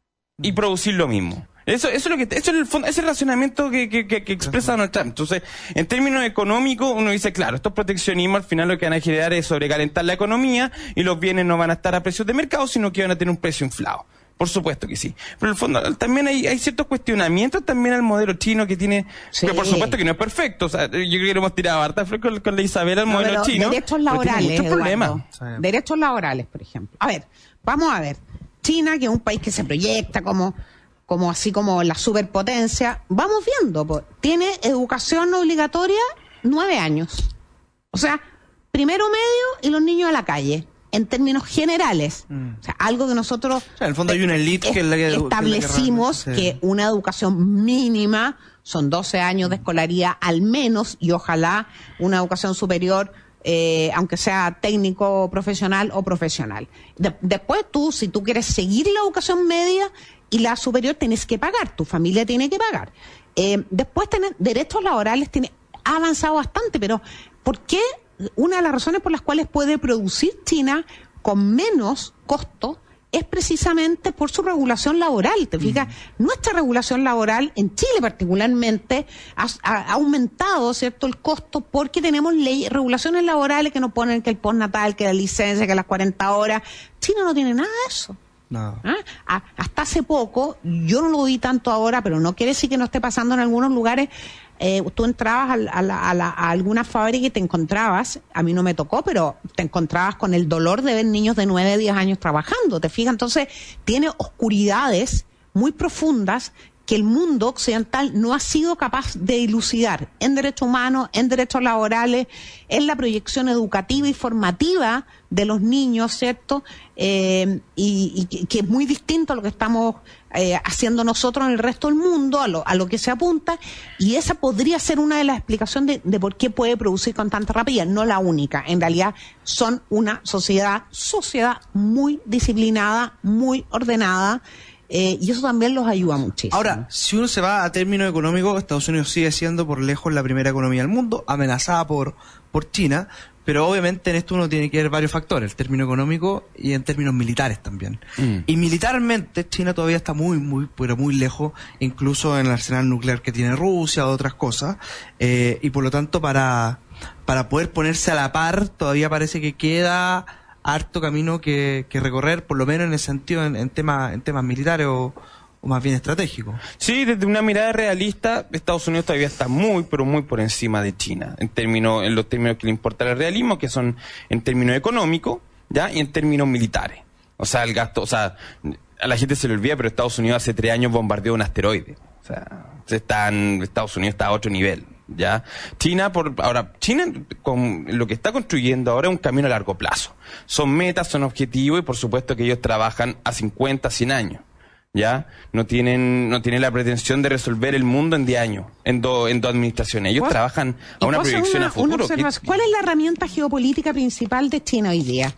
Y producir lo mismo. Eso, eso es lo que, eso es el fondo, ese razonamiento que, que, que, que expresa Donald Trump. Entonces, en términos económicos, uno dice, claro, estos proteccionismos al final lo que van a generar es sobrecalentar la economía y los bienes no van a estar a precios de mercado, sino que van a tener un precio inflado. Por supuesto que sí. Pero en el fondo también hay, hay ciertos cuestionamientos también al modelo chino que tiene, sí. que por supuesto que no es perfecto. O sea, yo creo que lo hemos tirado harta con, con la Isabela, el no, modelo chino. Derechos laborales, muchos problemas. Sí. Derechos laborales, por ejemplo. A ver, vamos a ver. China, que es un país que se proyecta como, como así como la superpotencia, vamos viendo, pues, tiene educación obligatoria nueve años. O sea, primero medio y los niños a la calle. En términos generales, mm. o sea, algo que nosotros o sea, en el fondo hay una elite que es la que establecimos que, que una educación mínima son doce años de escolaridad al menos y ojalá una educación superior, eh, aunque sea técnico profesional o profesional. De, después tú, si tú quieres seguir la educación media y la superior, tienes que pagar, tu familia tiene que pagar. Eh, después tener derechos laborales, tiene, ha avanzado bastante, pero ¿por qué? Una de las razones por las cuales puede producir China con menos costo es precisamente por su regulación laboral. ¿Te fijas? Mm. Nuestra regulación laboral, en Chile particularmente, ha, ha aumentado, ¿cierto?, el costo porque tenemos leyes, regulaciones laborales que nos ponen que el postnatal, que la licencia, que las cuarenta horas. China no tiene nada de eso. No. ¿Ah? Hasta hace poco, yo no lo vi tanto ahora, pero no quiere decir que no esté pasando en algunos lugares. Eh, tú entrabas a, a, la, a, la, a alguna fábrica y te encontrabas, a mí no me tocó, pero te encontrabas con el dolor de ver niños de nueve, diez años trabajando, ¿te fijas? Entonces, tiene oscuridades muy profundas que el mundo occidental no ha sido capaz de dilucidar en derechos humanos, en derechos laborales, en la proyección educativa y formativa de los niños, ¿cierto? Eh, y, y que es muy distinto a lo que estamos eh, haciendo nosotros en el resto del mundo, a lo, a lo que se apunta, y esa podría ser una de las explicaciones de, de por qué puede producir con tanta rapidez, no la única. En realidad son una sociedad, sociedad muy disciplinada, muy ordenada, Eh, y eso también los ayuda muchísimo. Ahora, si uno se va a términos económicos, Estados Unidos sigue siendo por lejos la primera economía del mundo, amenazada por, por China, pero obviamente en esto uno tiene que ver varios factores, el término económico y en términos militares también. Mm. Y militarmente China todavía está muy, muy, pero muy lejos, incluso en el arsenal nuclear que tiene Rusia o otras cosas, eh, y por lo tanto para, para poder ponerse a la par todavía parece que queda harto camino que, que recorrer, por lo menos en el sentido en, en temas en temas militares o, o más bien estratégicos. Sí, desde una mirada realista, Estados Unidos todavía está muy, pero muy por encima de China, en términos, en los términos que le importa el realismo, que son en términos económicos, ¿ya? Y en términos militares. O sea, el gasto, o sea, a la gente se le olvida, pero Estados Unidos hace tres años bombardeó un asteroide. O sea, se están, Estados Unidos está a otro nivel. ¿Ya? China, por ahora, China con lo que está construyendo ahora es un camino a largo plazo. Son metas, son objetivos y por supuesto que ellos trabajan a cincuenta, cien años. ¿Ya? No tienen, no tienen la pretensión de resolver el mundo en diez años, en dos, en dos administraciones. Ellos trabajan a una proyección una, a futuro. ¿Qué? ¿Cuál es la herramienta geopolítica principal de China hoy día?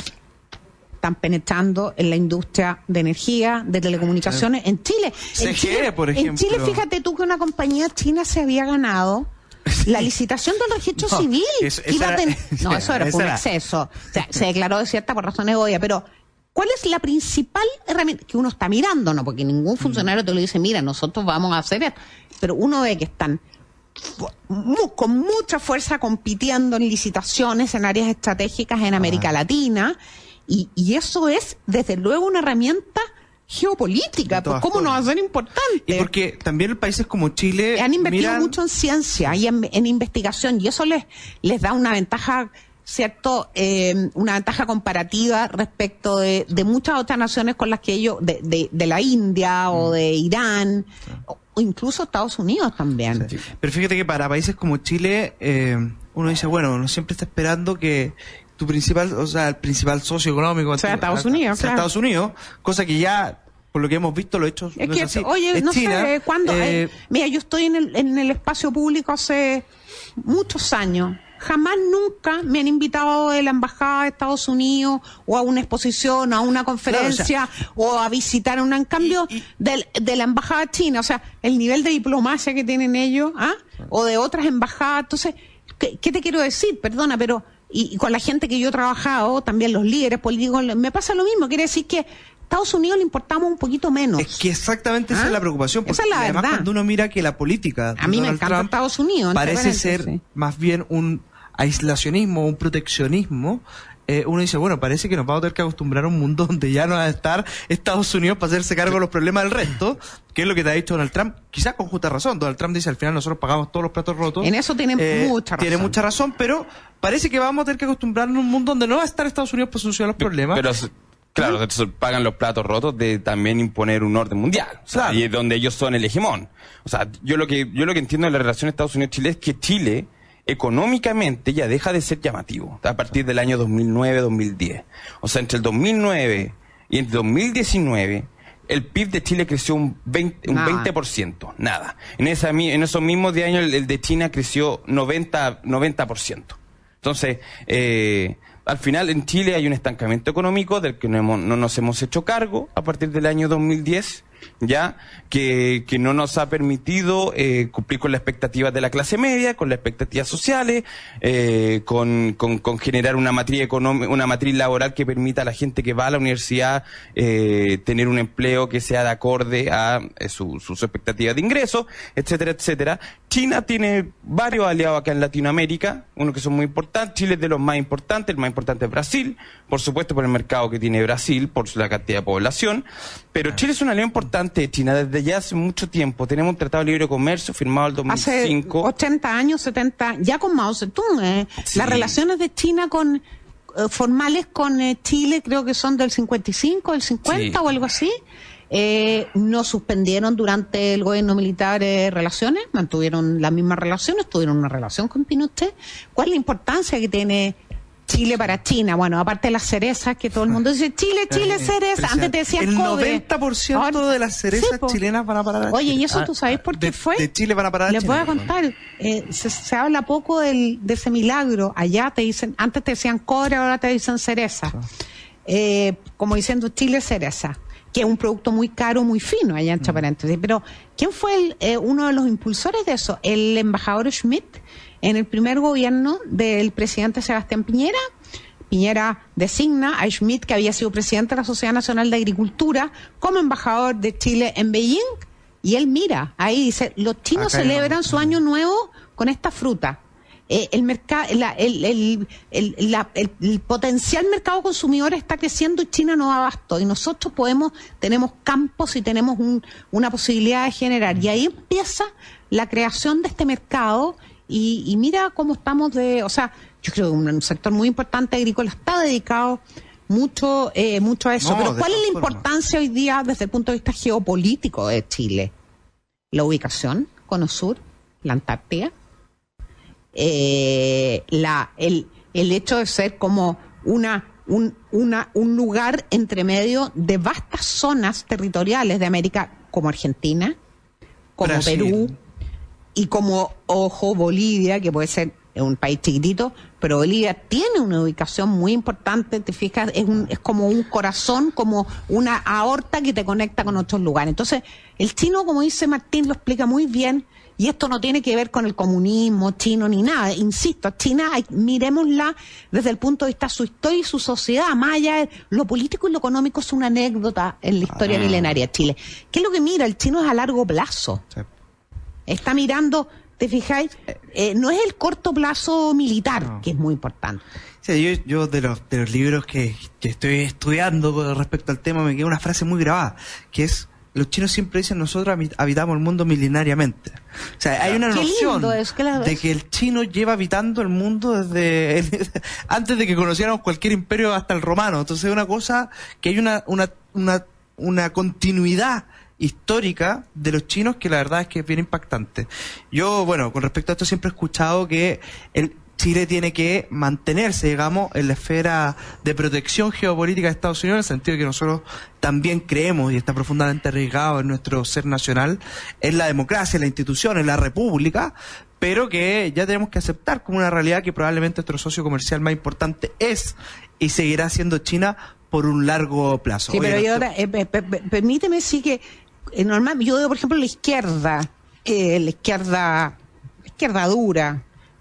Están penetrando en la industria de energía, de telecomunicaciones, en Chile. C G E, en Chile, por ejemplo. En Chile, fíjate tú que una compañía china se había ganado la licitación del registro no, civil. Eso, era, ten... No, eso era un exceso. O sea, se declaró desierta por razones obvias, pero ¿cuál es la principal herramienta que uno está mirando? No, porque ningún funcionario te lo dice, mira, nosotros vamos a hacer esto. Pero uno ve que están con mucha fuerza compitiendo en licitaciones en áreas estratégicas en América ah. Latina. Y, y eso es, desde luego, una herramienta geopolítica. Pues, ¿cómo no va a ser importante? Y porque también países como Chile han invertido miran... mucho en ciencia y en, en investigación, y eso les, les da una ventaja, cierto, eh, una ventaja comparativa respecto de, de muchas otras naciones con las que ellos, de, de, de la India o de Irán, sí. o, o incluso Estados Unidos también. Sí. Pero fíjate que para países como Chile, eh, uno dice, bueno, uno siempre está esperando que tu principal, o sea, el principal socio económico, o sea, Estados Unidos, sea claro. Estados Unidos, cosa que ya, por lo que hemos visto, lo hechos es no que, es así. Oye, es no China, sé, ¿cuándo? Eh, eh, mira, yo estoy en el, en el espacio público hace muchos años. Jamás nunca me han invitado de la embajada de Estados Unidos o a una exposición, a una conferencia, claro, o, sea, o a visitar una, en cambio, y, y, de, de la embajada china, o sea, el nivel de diplomacia que tienen ellos, ¿ah? O de otras embajadas. Entonces, ¿qué, qué te quiero decir? Perdona, pero y, y con la gente que yo he trabajado, también los líderes políticos, me pasa lo mismo. Quiere decir que a Estados Unidos le importamos un poquito menos. Es que exactamente esa ¿Ah? es la preocupación. Porque esa es la además verdad. Cuando uno mira que la política de a mí me Donald encanta Trump Estados Unidos. parece ser sí. más bien un aislacionismo, un proteccionismo. Eh, uno dice, bueno, parece que nos vamos a tener que acostumbrar a un mundo donde ya no va a estar Estados Unidos para hacerse cargo de los problemas del resto, que es lo que te ha dicho Donald Trump, quizás con justa razón. Donald Trump dice, al final nosotros pagamos todos los platos rotos. En eso tiene Eh, mucha razón. Tiene mucha razón, pero parece que vamos a tener que acostumbrarnos a un mundo donde no va a estar Estados Unidos para solucionar los problemas. Pero, claro, entonces pagan los platos rotos de también imponer un orden mundial. O sea, Claro. y es donde ellos son el hegemón. O sea, yo lo que, yo lo que entiendo de la relación Estados Unidos-Chile es que Chile económicamente ya deja de ser llamativo a partir del año dos mil nueve dos mil diez. O sea, entre el dos mil nueve y el dos mil diecinueve el P I B de Chile creció un veinte, un Nada. veinte por ciento, nada. En esa mi- en esos mismos diez años el, el de China creció noventa por ciento. Entonces, eh, al final en Chile hay un estancamiento económico del que no, hemos, no nos hemos hecho cargo a partir del año dos mil diez, ya que, que no nos ha permitido eh, cumplir con las expectativas de la clase media, con las expectativas sociales, eh, con, con, con generar una matriz económica, una matriz laboral que permita a la gente que va a la universidad eh, tener un empleo que sea de acorde a eh, su, sus expectativas de ingresos, etcétera, etcétera. China tiene varios aliados acá en Latinoamérica, unos que son muy importantes. Chile es de los más importantes, el más importante es Brasil, por supuesto por el mercado que tiene Brasil, por la cantidad de población, pero Chile es un aliado importante de China desde ya hace mucho tiempo. Tenemos un tratado de libre comercio firmado en el dos mil cinco. Hace ochenta años, setenta, ya con Mao Zedong. Eh. Sí. Las relaciones de China con eh, formales con eh, Chile creo que son del cincuenta y cinco, del cincuenta Sí. o algo así. Eh, no suspendieron durante el gobierno militar eh, relaciones, mantuvieron las mismas relaciones, tuvieron una relación con Pinochet. ¿Cuál es la importancia que tiene Chile para China? Bueno, aparte de las cerezas, que todo el mundo dice, Chile, Chile, cereza. Antes te decían el cobre. noventa por ciento Ahora- de las cerezas Sí, po. chilenas van a parar a Oye, Chile. ¿y eso Ah, tú sabes por qué de, fue? De Chile van a parar a Les Chile. voy a contar, eh, se, se habla poco del, de ese milagro. Allá te dicen, antes te decían cobre, ahora te dicen cereza. Eh, como diciendo Chile cereza, que es un producto muy caro, muy fino, allá entre paréntesis. Pero, ¿quién fue el, eh, uno de los impulsores de eso? El embajador Schmidt, en el primer gobierno del presidente Sebastián Piñera. Piñera designa a Schmidt, que había sido presidente de la Sociedad Nacional de Agricultura, como embajador de Chile en Beijing, y él mira, ahí dice, los chinos Acá hay celebran una- su año nuevo con esta fruta. Eh, el, mercado, el, el, el, la- el, el potencial mercado consumidor está creciendo y China no da abasto. Y nosotros podemos, tenemos campos y tenemos un, una posibilidad de generar. Y ahí empieza la creación de este mercado. Y, y mira cómo estamos de, o sea, yo creo que un, un sector muy importante agrícola está dedicado mucho, eh, mucho a eso. No, Pero de ¿cuál es la todas formas. importancia hoy día desde el punto de vista geopolítico de Chile? La ubicación, Cono Sur, la Antártida. Eh, la, el, el hecho de ser como una, un, una, un lugar entre medio de vastas zonas territoriales de América, como Argentina, como Brasil. Perú, y como, ojo, Bolivia, que puede ser un país chiquitito, pero Bolivia tiene una ubicación muy importante, te fijas, es, un, es como un corazón, como una aorta que te conecta con otros lugares. Entonces, el chino, como dice Martín, lo explica muy bien, y esto no tiene que ver con el comunismo chino ni nada. Insisto, China, hay, miremosla desde el punto de vista de su historia y su sociedad. Más allá de lo político y lo económico es una anécdota en la historia Ah. milenaria de Chile. ¿Qué es lo que mira? El chino es a largo plazo. Sí. Está mirando, ¿te fijáis? Eh, no es el corto plazo militar, No. que es muy importante. Sí, yo, yo de los de los libros que, que estoy estudiando con respecto al tema me queda una frase muy grabada, que es, los chinos siempre dicen, nosotros habi- habitamos el mundo milenariamente. O sea, hay una Qué noción lindo es, claro. de que el chino lleva habitando el mundo desde el- antes de que conociéramos cualquier imperio hasta el romano. Entonces es una cosa que hay una una una, una continuidad histórica de los chinos que la verdad es que es bien impactante. Yo, bueno, con respecto a esto siempre he escuchado que el Chile tiene que mantenerse, digamos, en la esfera de protección geopolítica de Estados Unidos, en el sentido de que nosotros también creemos, y está profundamente arraigado en nuestro ser nacional, en la democracia, en la institución, en la república, pero que ya tenemos que aceptar como una realidad que probablemente nuestro socio comercial más importante es y seguirá siendo China por un largo plazo. Sí, Oye, pero yo nuestro- ahora, eh, pe- pe- pe- permíteme sí que, eh, normal, yo veo, por ejemplo, la izquierda, eh, la izquierda, la izquierda dura,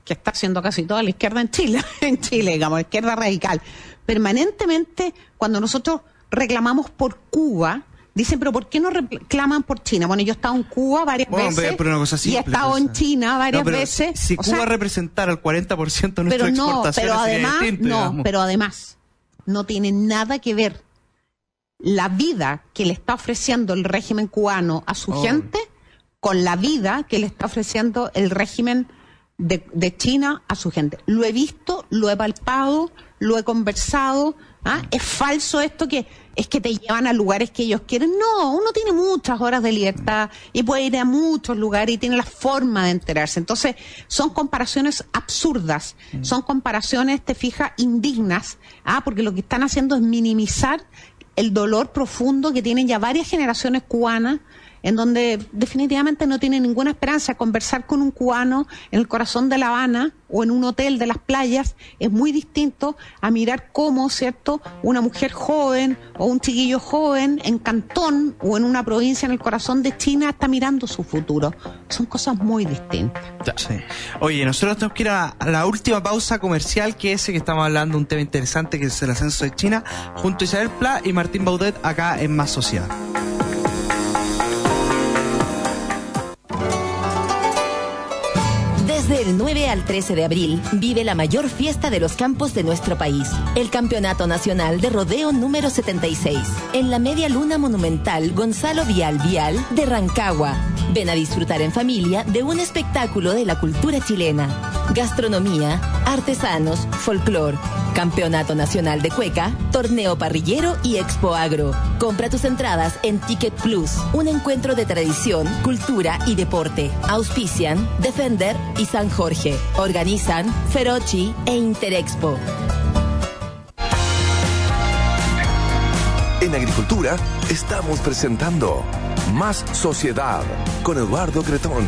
que está haciendo casi toda la izquierda en Chile, en Chile, digamos, la izquierda radical. Permanentemente, cuando nosotros reclamamos por Cuba, dicen, pero ¿por qué no reclaman por China? Bueno, yo he estado en Cuba varias bueno, veces pero una cosa simple, y he estado en China varias no, veces. Si Cuba sea, representara el cuarenta por ciento de nuestras pero no, exportaciones, pero además, distinto, no, digamos. pero además, no tiene nada que ver la vida que le está ofreciendo el régimen cubano a su oh. gente con la vida que le está ofreciendo el régimen de, de China a su gente. Lo he visto, lo he palpado, lo he conversado. ¿Ah? Es falso esto que es que te llevan a lugares que ellos quieren. No, uno tiene muchas horas de libertad y puede ir a muchos lugares y tiene la forma de enterarse. Entonces, son comparaciones absurdas, son comparaciones, te fijas, indignas, ¿ah? Porque lo que están haciendo es minimizar el dolor profundo que tienen ya varias generaciones cubanas, en donde definitivamente no tienen ninguna esperanza. Conversar con un cubano en el corazón de La Habana o en un hotel de las playas es muy distinto a mirar cómo, ¿cierto?, una mujer joven o un chiquillo joven en Cantón o en una provincia en el corazón de China está mirando su futuro. Son cosas muy distintas. Sí. Oye, nosotros tenemos que ir a la última pausa comercial, que es ese que estamos hablando, un tema interesante, que es el ascenso de China, junto a Isabel Pla y Martín Baudet, acá en Más Sociedad. Desde el nueve al trece de abril vive la mayor fiesta de los campos de nuestro país, el Campeonato Nacional de Rodeo número setenta y seis, en la Media Luna Monumental Gonzalo Vial Vial de Rancagua. Ven a disfrutar en familia de un espectáculo de la cultura chilena, gastronomía, artesanos, folclor, Campeonato Nacional de Cueca, Torneo Parrillero y Expo Agro. Compra tus entradas en Ticket Plus, un encuentro de tradición, cultura y deporte. Auspician Defender y San Jorge. Organizan Ferochi e Interexpo. En Agricultura estamos presentando Más Sociedad con Eduardo Cretón.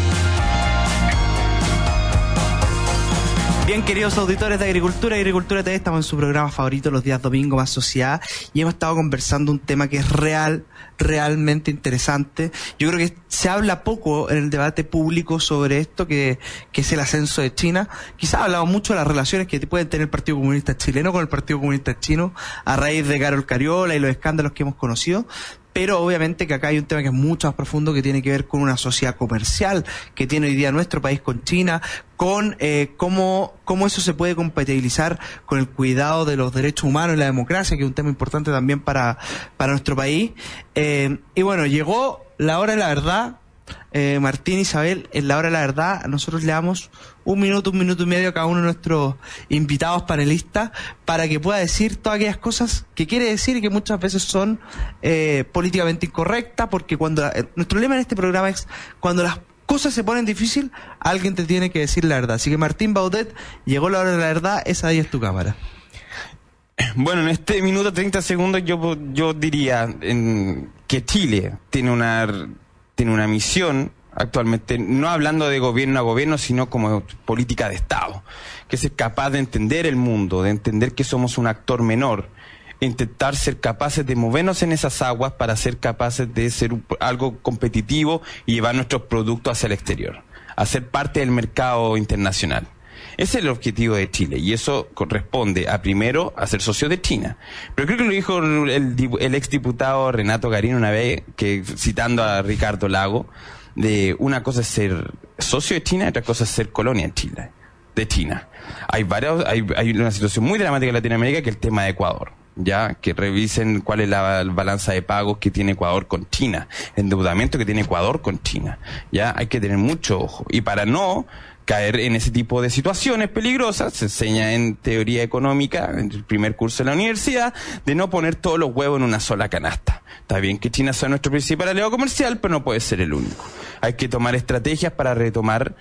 Bien, queridos auditores de Agricultura y Agricultura T V, estamos en su programa favorito los días domingo, Más Sociedad, y hemos estado conversando un tema que es real, realmente interesante. Yo creo que se habla poco en el debate público sobre esto, que, que es el ascenso de China. Quizás hablamos mucho de las relaciones que pueden tener el Partido Comunista Chileno con el Partido Comunista Chino a raíz de Carol Cariola y los escándalos que hemos conocido. Pero obviamente que acá hay un tema que es mucho más profundo, que tiene que ver con una sociedad comercial que tiene hoy día nuestro país con China, con eh, cómo, cómo eso se puede compatibilizar con el cuidado de los derechos humanos y la democracia, que es un tema importante también para, para nuestro país. Eh, y bueno, llegó la hora de la verdad. Eh, Martín, Isabel, en la hora de la verdad, nosotros le damos un minuto, un minuto y medio a cada uno de nuestros invitados panelistas para que pueda decir todas aquellas cosas que quiere decir y que muchas veces son eh, políticamente incorrectas, porque cuando eh, nuestro lema en este programa es: cuando las cosas se ponen difícil, alguien te tiene que decir la verdad. Así que Martín Baudet, llegó la hora de la verdad, esa ahí es tu cámara. Bueno, en este minuto treinta segundos yo, yo diría en, que Chile tiene una... tiene una misión actualmente, no hablando de gobierno a gobierno, sino como política de Estado, que es ser capaz de entender el mundo, de entender que somos un actor menor, intentar ser capaces de movernos en esas aguas para ser capaces de ser un, algo competitivo y llevar nuestros productos hacia el exterior, a ser parte del mercado internacional. Ese es el objetivo de Chile, y eso corresponde a, primero, a ser socio de China. Pero creo que lo dijo el, el, el exdiputado Renato Garín una vez, que citando a Ricardo Lago, de una cosa es ser socio de China y otra cosa es ser colonia en Chile, de China. Hay varios, hay, hay una situación muy dramática en Latinoamérica, que es el tema de Ecuador. Ya, que revisen cuál es la balanza de pagos que tiene Ecuador con China, el endeudamiento que tiene Ecuador con China. Ya, hay que tener mucho ojo. Y para no caer en ese tipo de situaciones peligrosas, se enseña en teoría económica, en el primer curso de la universidad, de no poner todos los huevos en una sola canasta. Está bien que China sea nuestro principal aliado comercial, pero no puede ser el único. Hay que tomar estrategias para retomar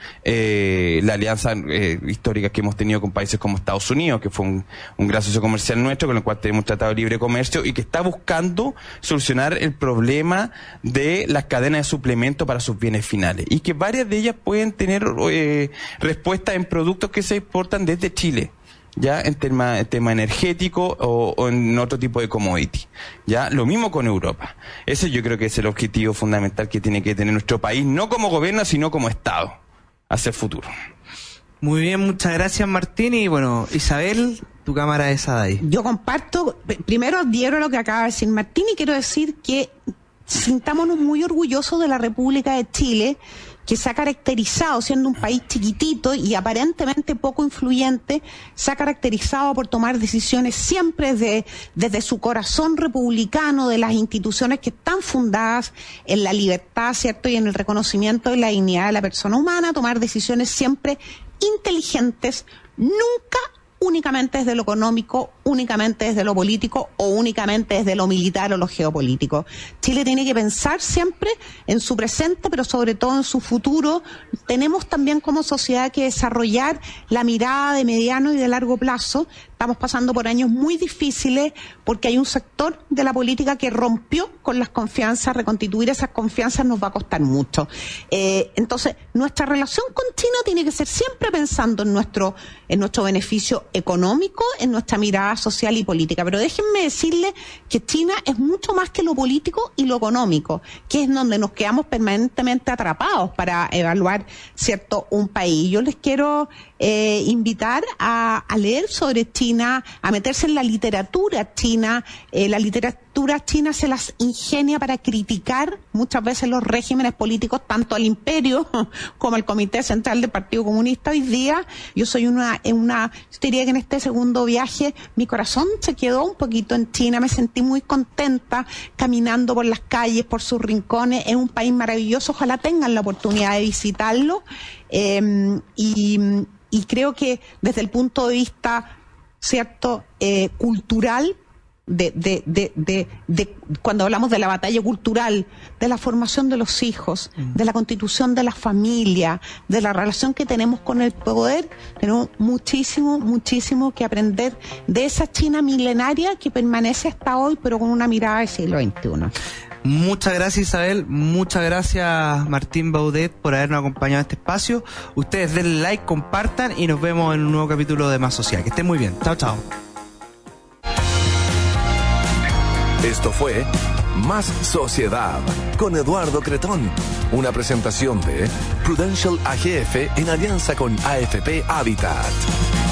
eh, la alianza eh, histórica que hemos tenido con países como Estados Unidos, que fue un, un gran socio comercial nuestro, con el cual tenemos un tratado de libre comercio y que está buscando solucionar el problema de las cadenas de suplemento para sus bienes finales, y que varias de ellas pueden tener eh, respuesta en productos que se exportan desde Chile, ya en tema, en tema energético o, o en otro tipo de commodity. Ya lo mismo con Europa. Ese yo creo que es el objetivo fundamental que tiene que tener nuestro país, no como gobierno, sino como Estado, hacia el futuro. Muy bien, muchas gracias, Martín. Y bueno, Isabel, tu cámara es ahí. Yo comparto, primero adhiero a lo que acaba de decir Martín y quiero decir que sintámonos muy orgullosos de la República de Chile, que se ha caracterizado, siendo un país chiquitito y aparentemente poco influyente, se ha caracterizado por tomar decisiones siempre de, desde su corazón republicano, de las instituciones que están fundadas en la libertad, ¿cierto?, y en el reconocimiento de la dignidad de la persona humana, tomar decisiones siempre inteligentes, nunca únicamente desde lo económico, únicamente desde lo político o únicamente desde lo militar o lo geopolítico. Chile tiene que pensar siempre en su presente, pero sobre todo en su futuro. Tenemos también como sociedad que desarrollar la mirada de mediano y de largo plazo. Estamos pasando por años muy difíciles porque hay un sector de la política que rompió con las confianzas. Reconstituir esas confianzas nos va a costar mucho. Eh, entonces, nuestra relación con China tiene que ser siempre pensando en nuestro, en nuestro beneficio económico, en nuestra mirada social y política. Pero déjenme decirles que China es mucho más que lo político y lo económico, que es donde nos quedamos permanentemente atrapados para evaluar, ¿cierto?, un país. Yo les quiero eh, invitar a, a leer sobre China, a meterse en la literatura china. Eh, la literatura china se las ingenia para criticar muchas veces los regímenes políticos, tanto al imperio como al Comité Central del Partido Comunista. Hoy día yo soy una, una, yo diría que en este segundo viaje mi corazón se quedó un poquito en China, me sentí muy contenta caminando por las calles, por sus rincones. Es un país maravilloso, ojalá tengan la oportunidad de visitarlo. Eh, y, y creo que desde el punto de vista, cierto, eh, cultural, de, de, de, de, de, cuando hablamos de la batalla cultural, de la formación de los hijos, mm. de la constitución de la familia, de la relación que tenemos con el poder, tenemos muchísimo, muchísimo que aprender de esa China milenaria que permanece hasta hoy, pero con una mirada del siglo veintiuno. Muchas gracias, Isabel. Muchas gracias, Martín Baudet, por habernos acompañado en este espacio. Ustedes denle like, compartan y nos vemos en un nuevo capítulo de Más Social. Que estén muy bien. Chao, chao. Esto fue Más Sociedad con Eduardo Cretón, una presentación de Prudential A G F en alianza con A F P Habitat.